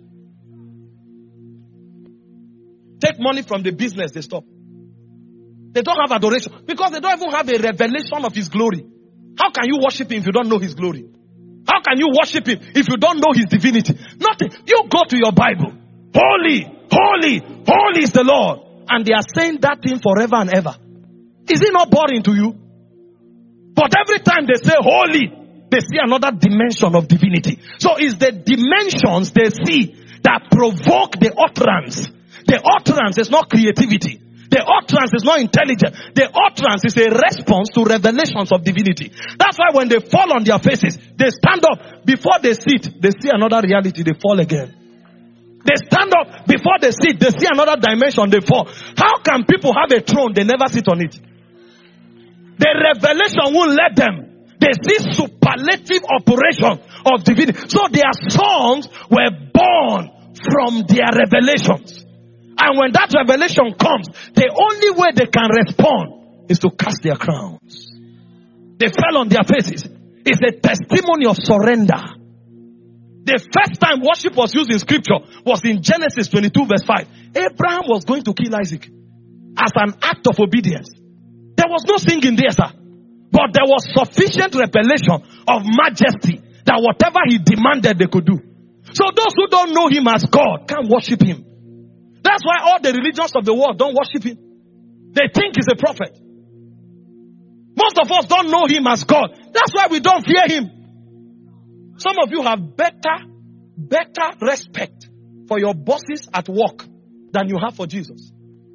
Take money from the business, they stop. They don't have adoration because they don't even have a revelation of His glory. How can you worship Him if you don't know His glory? How can you worship Him if you don't know His divinity? Nothing. You go to your Bible. Holy, holy, holy is the Lord. And they are saying that thing forever and ever. Is it not boring to you? But every time they say holy, they see another dimension of divinity. So it's the dimensions they see that provoke the utterance. The utterance is not creativity. The utterance is not intelligent. The utterance is a response to revelations of divinity. That's why when they fall on their faces, they stand up. Before they sit, they see another reality, they fall again. They stand up. Before they sit, they see another dimension, they fall. How can people have a throne, they never sit on it? The revelation won't let them. They see superlative operation of divinity. So their songs were born from their revelations. And when that revelation comes, the only way they can respond is to cast their crowns. They fell on their faces. It's a testimony of surrender. The first time worship was used in scripture was in Genesis twenty-two verse five. Abraham was going to kill Isaac as an act of obedience. There was no singing there, sir. But there was sufficient revelation of majesty that whatever he demanded they could do. So those who don't know Him as God can't worship Him. That's why all the religions of the world don't worship Him. They think He's a prophet. Most of us don't know Him as God. That's why we don't fear Him. Some of you have better, better respect for your bosses at work than you have for Jesus.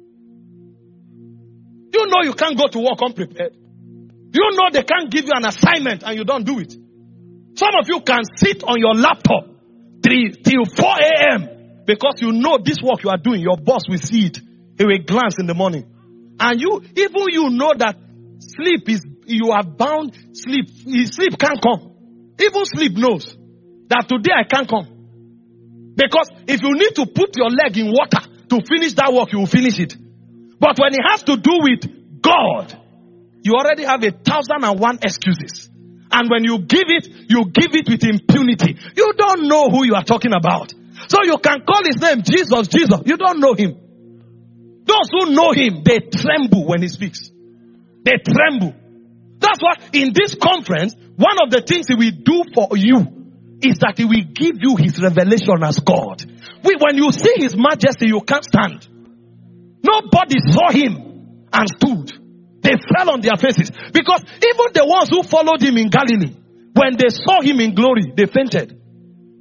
You know you can't go to work unprepared. You know they can't give you an assignment and you don't do it. Some of you can sit on your laptop till, till four a.m. because you know this work you are doing, your boss will see it. He will glance in the morning. And you, even you know that sleep is, you are bound, sleep, sleep can't come. Even sleep knows that today I can't come. Because if you need to put your leg in water to finish that work, you will finish it. But when it has to do with God, you already have a thousand and one excuses. And when you give it, you give it with impunity. You don't know who you are talking about. So you can call His name Jesus, Jesus. You don't know Him. Those who know Him, they tremble when He speaks. They tremble. That's why in this conference, one of the things He will do for you is that He will give you His revelation as God. We, when you see His majesty, you can't stand. Nobody saw Him and stood. They fell on their faces. Because even the ones who followed Him in Galilee, when they saw Him in glory, they fainted.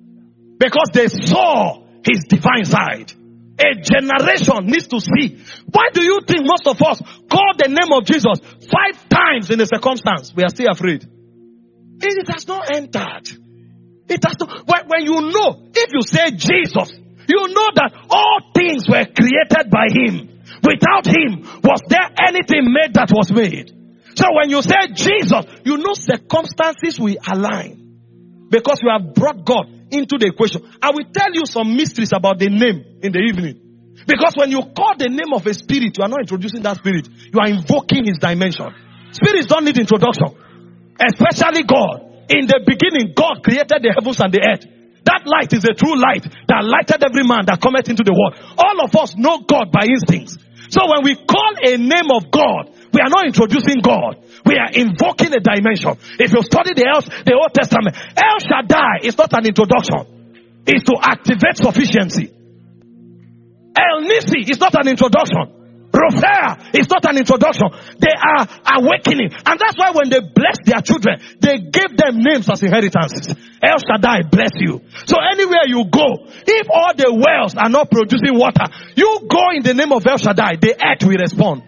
Because they saw his divine side. A generation needs to see. Why do you think most of us call the name of Jesus five times in a circumstance? We are still afraid. It has not entered. It has not. When, when you know, if you say Jesus, you know that all things were created by him. Without him, was there anything made that was made? So when you say Jesus, you know circumstances will align. Because you have brought God into the equation. I will tell you some mysteries about the name in the evening. Because when you call the name of a spirit, you are not introducing that spirit. You are invoking his dimension. Spirits don't need introduction. Especially God. In the beginning, God created the heavens and the earth. That light is a true light that lighted every man that cometh into the world. All of us know God by instincts. So when we call a name of God, we are not introducing God. We are invoking a dimension. If you study the, El, the Old Testament, El Shaddai is not an introduction. It's to activate sufficiency. El Nisi is not an introduction. Rophea is not an introduction. They are awakening. And that's why when they blessed their children, they gave them names as inheritances. El Shaddai bless you. So anywhere you go, if all the wells are not producing water, you go in the name of El Shaddai, the earth will respond.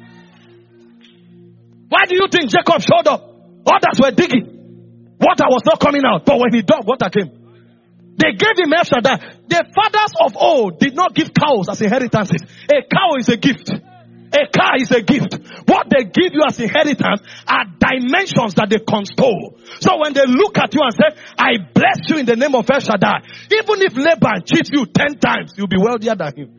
Why do you think Jacob showed up? Others were digging. Water was not coming out. But when he dug, water came. They gave him El Shaddai. The fathers of old did not give cows as inheritances. A cow is a gift. A car is a gift. What they give you as inheritance are dimensions that they constole. So when they look at you and say, I bless you in the name of El Shaddai, even if Laban cheats you ten times, you'll be wealthier than him.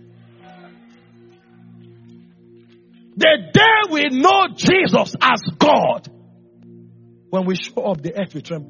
The day we know Jesus as God, when we show up, the earth will tremble.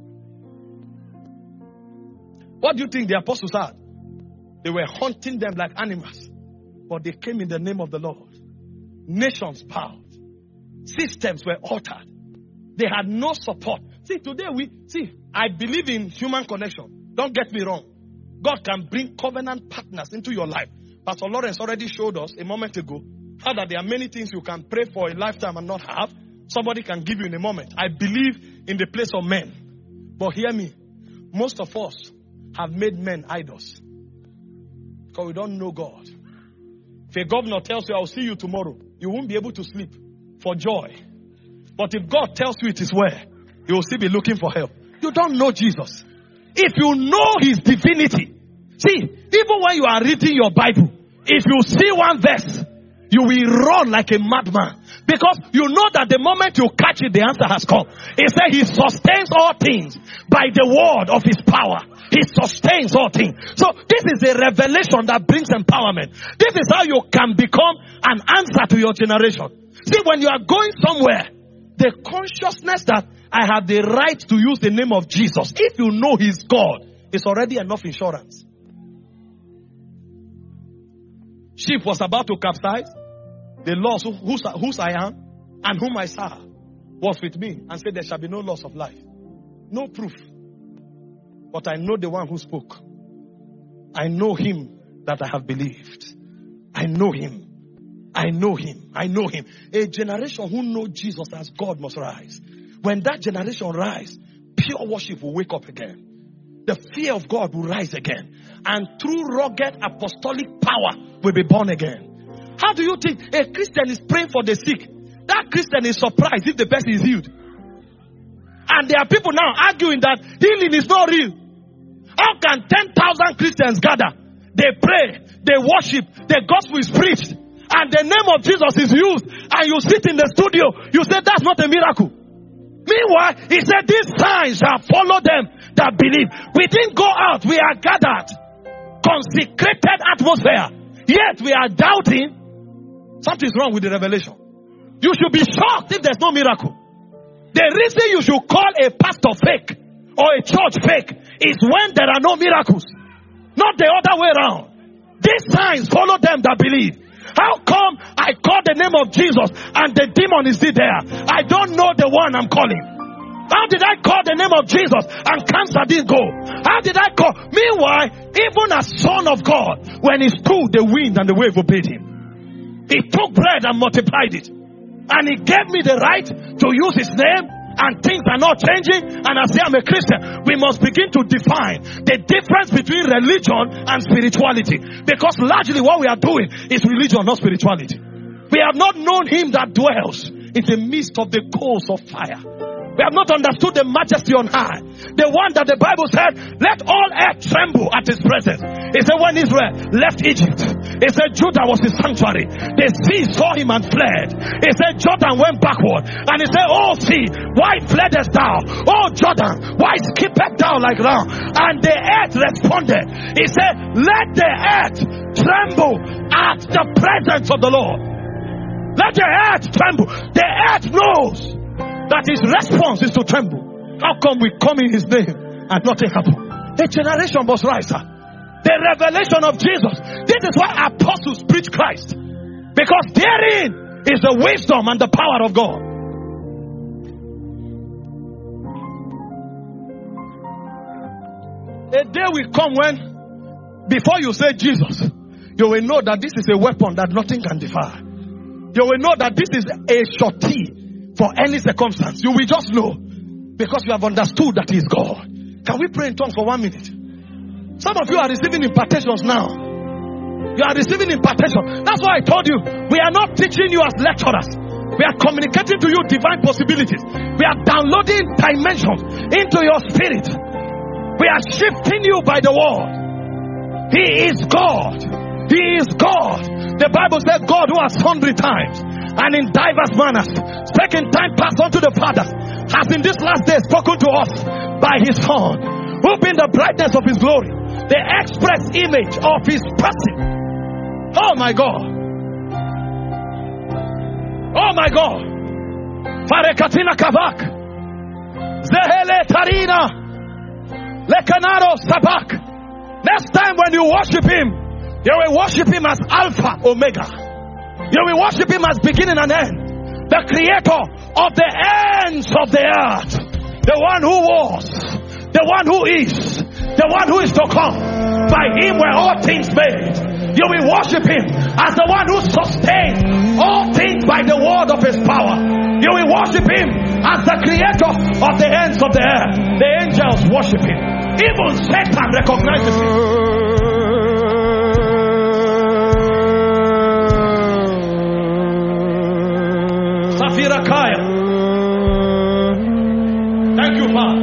What do you think the apostles had? They were hunting them like animals. But they came in the name of the Lord. Nations bowed. Systems were altered. They had no support. See, today we, see, I believe in human connection. Don't get me wrong. God can bring covenant partners into your life. Pastor Lawrence already showed us a moment ago how that there are many things you can pray for a lifetime and not have. Somebody can give you in a moment. I believe in the place of men. But hear me. Most of us have made men idols. Because we don't know God. If a governor tells you, I'll see you tomorrow, you won't be able to sleep for joy. But if God tells you it is where, you will still be looking for help. You don't know Jesus. If you know his divinity, see, even when you are reading your Bible, if you see one verse, you will run like a madman. Because you know that the moment you catch it, the answer has come. He said he sustains all things by the word of his power. He sustains all things. So this is a revelation that brings empowerment. This is how you can become an answer to your generation. See, when you are going somewhere, the consciousness that I have the right to use the name of Jesus, if you know he's God, is already enough insurance. Ship was about to capsize. The Lord whose, whose I am and whom I serve was with me and said there shall be no loss of life. No proof. But I know the one who spoke. I know him that I have believed. I know him. I know him. I know him. A generation who knows Jesus as God must rise. When that generation rise, pure worship will wake up again. The fear of God will rise again. And through rugged apostolic power will be born again. How do you think a Christian is praying for the sick? That Christian is surprised if the person is healed. And there are people now arguing that healing is not real. How can ten thousand Christians gather? They pray, they worship, the gospel is preached, and the name of Jesus is used, and you sit in the studio, you say that's not a miracle. Meanwhile, he said these signs shall follow them that believe. We didn't go out, we are gathered. Consecrated atmosphere. Yet we are doubting. Something's wrong with the revelation. You should be shocked if there's no miracle. The reason you should call a pastor fake or a church fake is when there are no miracles. Not the other way around. These signs follow them that believe. How come I call the name of Jesus and the demon is still there? I don't know the one I'm calling. How did I call the name of Jesus and cancer didn't go? How did I call? Meanwhile, even as Son of God, when he stood, the wind and the wave obeyed him. He took bread and multiplied it. And he gave me the right to use his name and things are not changing, and I say I'm a Christian, we must begin to define the difference between religion and spirituality. Because largely what we are doing is religion, not spirituality. We have not known him that dwells in the midst of the coals of fire. We have not understood the majesty on high. The one that the Bible said, let all earth tremble at his presence. He said when Israel left Egypt, he said Judah was his sanctuary. The sea saw him and fled. He said Jordan went backward. And he said, oh sea, why fleddest thou? Oh Jordan, why skippest thou like thou? And the earth responded. He said, let the earth tremble at the presence of the Lord. Let the earth tremble. The earth knows that his response is to tremble. How come we come in his name and nothing happen? A generation must rise up. The revelation of Jesus. This is why apostles preach Christ. Because therein is the wisdom and the power of God. A day will come when, before you say Jesus, you will know that this is a weapon that nothing can defy. You will know that this is a surety for any circumstance. You will just know because you have understood that he is God. Can we pray in tongues for one minute? Some of you are receiving impartations now. You are receiving impartation. That's why I told you, we are not teaching you as lecturers. We are communicating to you divine possibilities. We are downloading dimensions into your spirit. We are shifting you by the word. He is God. He is God. The Bible says God who has sundry times and in diverse manners spake in time past unto the fathers, has in this last day spoken to us by his Son, who being the brightness of his glory, the express image of his person. Oh my God. Oh my God. Farekatina Kavak. Zehele Tarina. Lekanaro Sabak. Next time when you worship him, you will worship him as Alpha Omega. You will worship him as beginning and end. The creator of the ends of the earth. The one who was. The one who is. The one who is to come. By him were all things made. You will worship him as the one who sustains all things by the word of his power. You will worship him as the creator of the ends of the earth. The angels worship him. Even Satan recognizes him. Thank you, Father.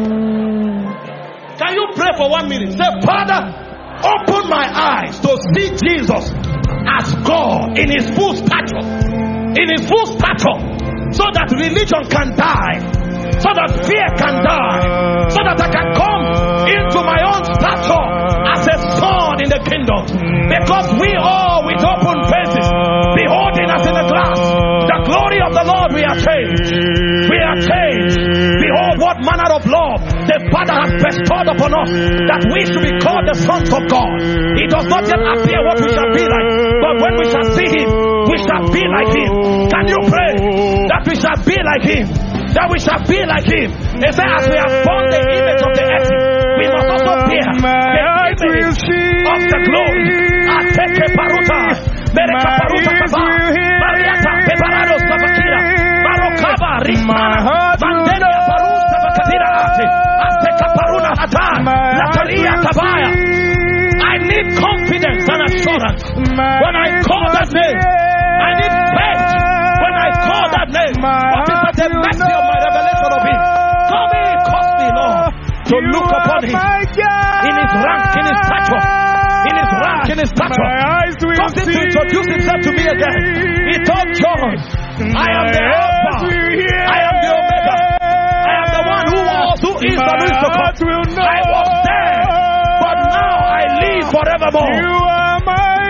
Can you pray for one minute? Say, Father, open my eyes to see Jesus as God in his full stature. In his full stature. So that religion can die. So that fear can die. So that I can come into my own stature as a son in the kingdom. Because we all with open faces, beholding us in the glass, the glory of the Lord, we are changed. We are changed. Behold what manner of love the Father has bestowed upon us, that we should be called the sons of God. It does not yet appear what we shall be like, but when we shall see him, we shall be like him. Can you pray that we shall be like him? That we shall be like him. He said, as we have borne the image of the earth, we must also bear the image of the glory. Ateke paruta, mereka paruta kaba, mariata peparado sabakira, marokaba rimana, mandenia paruta bakadira ate, ateka paruna hatan, lataria kabaya. I need confidence and assurance when I call that name. I need faith when I call that name. What is the mercy of my revelation of him? Come in, cause me, Lord, to look upon him in his rank, in his stature, in his rank, in his stature. Cause him to introduce himself to me again. He told John, I am the Alpha, I am the Omega, I am the one who was, who is, and who is to come. I was there, but now I live forevermore. You are my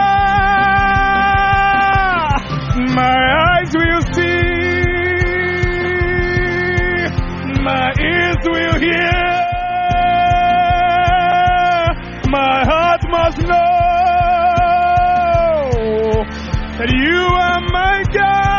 God. My eyes will see, my ears will hear, my heart must know that you are my God.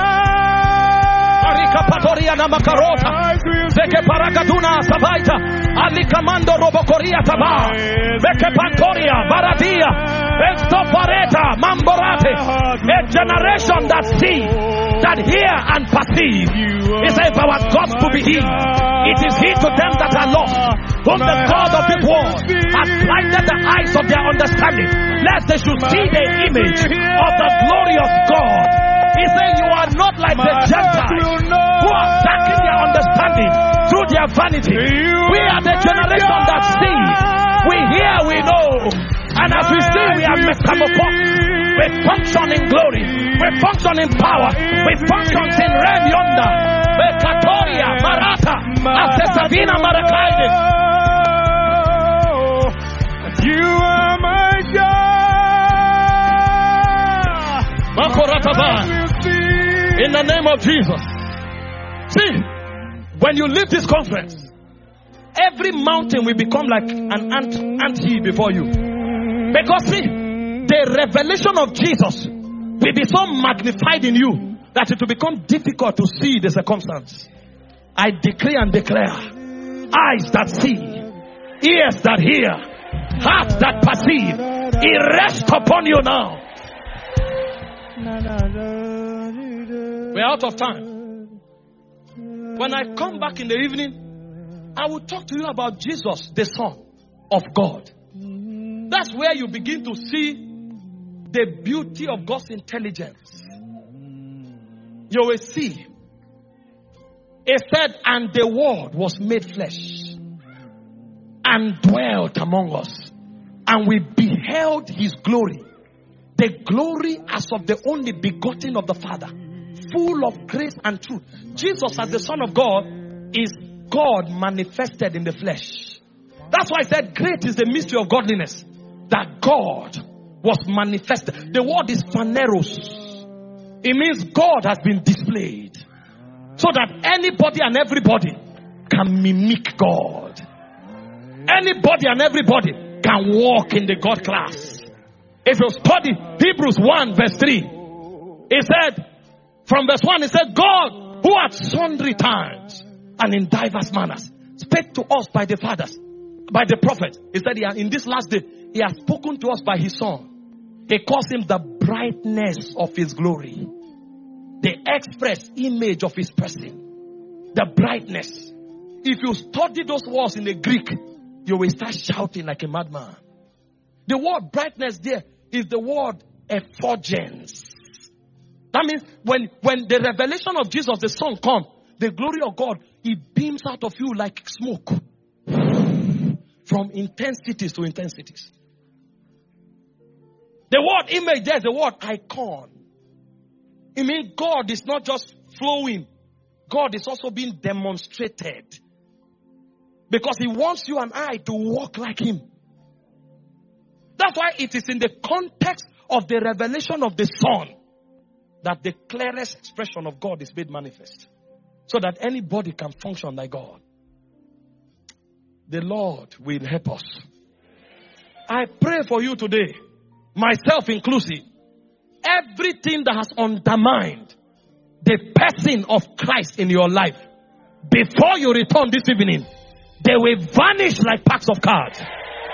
Na makarota zeke paragaduna sabaita alikamando robokoria taba zeke pantoria baradia estopareta mamborate. A generation that see, that hear and perceive receive. He said, if our gospel be he, it is he to them that are lost, whom the God of this world has blinded the eyes of their understanding, lest they should see the image of the glorious God. He said, you are not like the Gentiles who are darkening their understanding through their vanity. We are the generation that see. We hear, we know. And as we see, we are metamorphosed. We function in glory. We function in power. We function in realm yonder. We Katoria, Marata, Asesavina Marakaide. You are my God. Makorataba. In the name of Jesus. See, when you leave this conference, every mountain will become like an ant, ant hill before you. Because see, the revelation of Jesus will be so magnified in you that it will become difficult to see the circumstance. I decree and declare, eyes that see, ears that hear, hearts that perceive, it rests upon you now. We're out of time. When I come back in the evening, I will talk to you about Jesus, the Son of God. That's where you begin to see the beauty of God's intelligence. You will see. It said, and the Word was made flesh and dwelt among us, and we beheld his glory. The glory as of the only begotten of the Father, full of grace and truth. Jesus, as the Son of God, is God manifested in the flesh. That's why I said, great is the mystery of godliness, that God was manifested. The word is phaneros. It means God has been displayed, so that anybody and everybody can mimic God. Anybody and everybody can walk in the God class. If you study Hebrews one verse three, it said, from verse one, it said, God, who at sundry times and in diverse manners spake to us by the fathers, by the prophet. He said, in this last day, he has spoken to us by his Son. He calls him the brightness of his glory, the express image of his person, the brightness. If you study those words in the Greek, you will start shouting like a madman. The word brightness there is the word effulgence. That means when, when the revelation of Jesus, the Son, comes, the glory of God, it beams out of you like smoke. From intensities to intensities. The word image there is the word icon. It means God is not just flowing. God is also being demonstrated. Because he wants you and I to walk like him. That's why it is in the context of the revelation of the Son that the clearest expression of God is made manifest. So that anybody can function like God. The Lord will help us. I pray for you today, myself inclusive, everything that has undermined the person of Christ in your life, before you return this evening, they will vanish like packs of cards.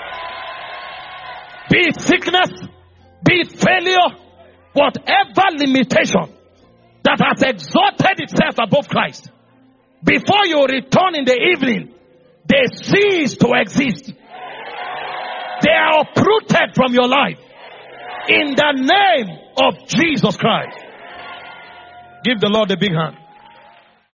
Be it sickness, be it failure, whatever limitation that has exalted itself above Christ, before you return in the evening, they cease to exist. They are uprooted from your life. In the name of Jesus Christ. Give the Lord a big hand.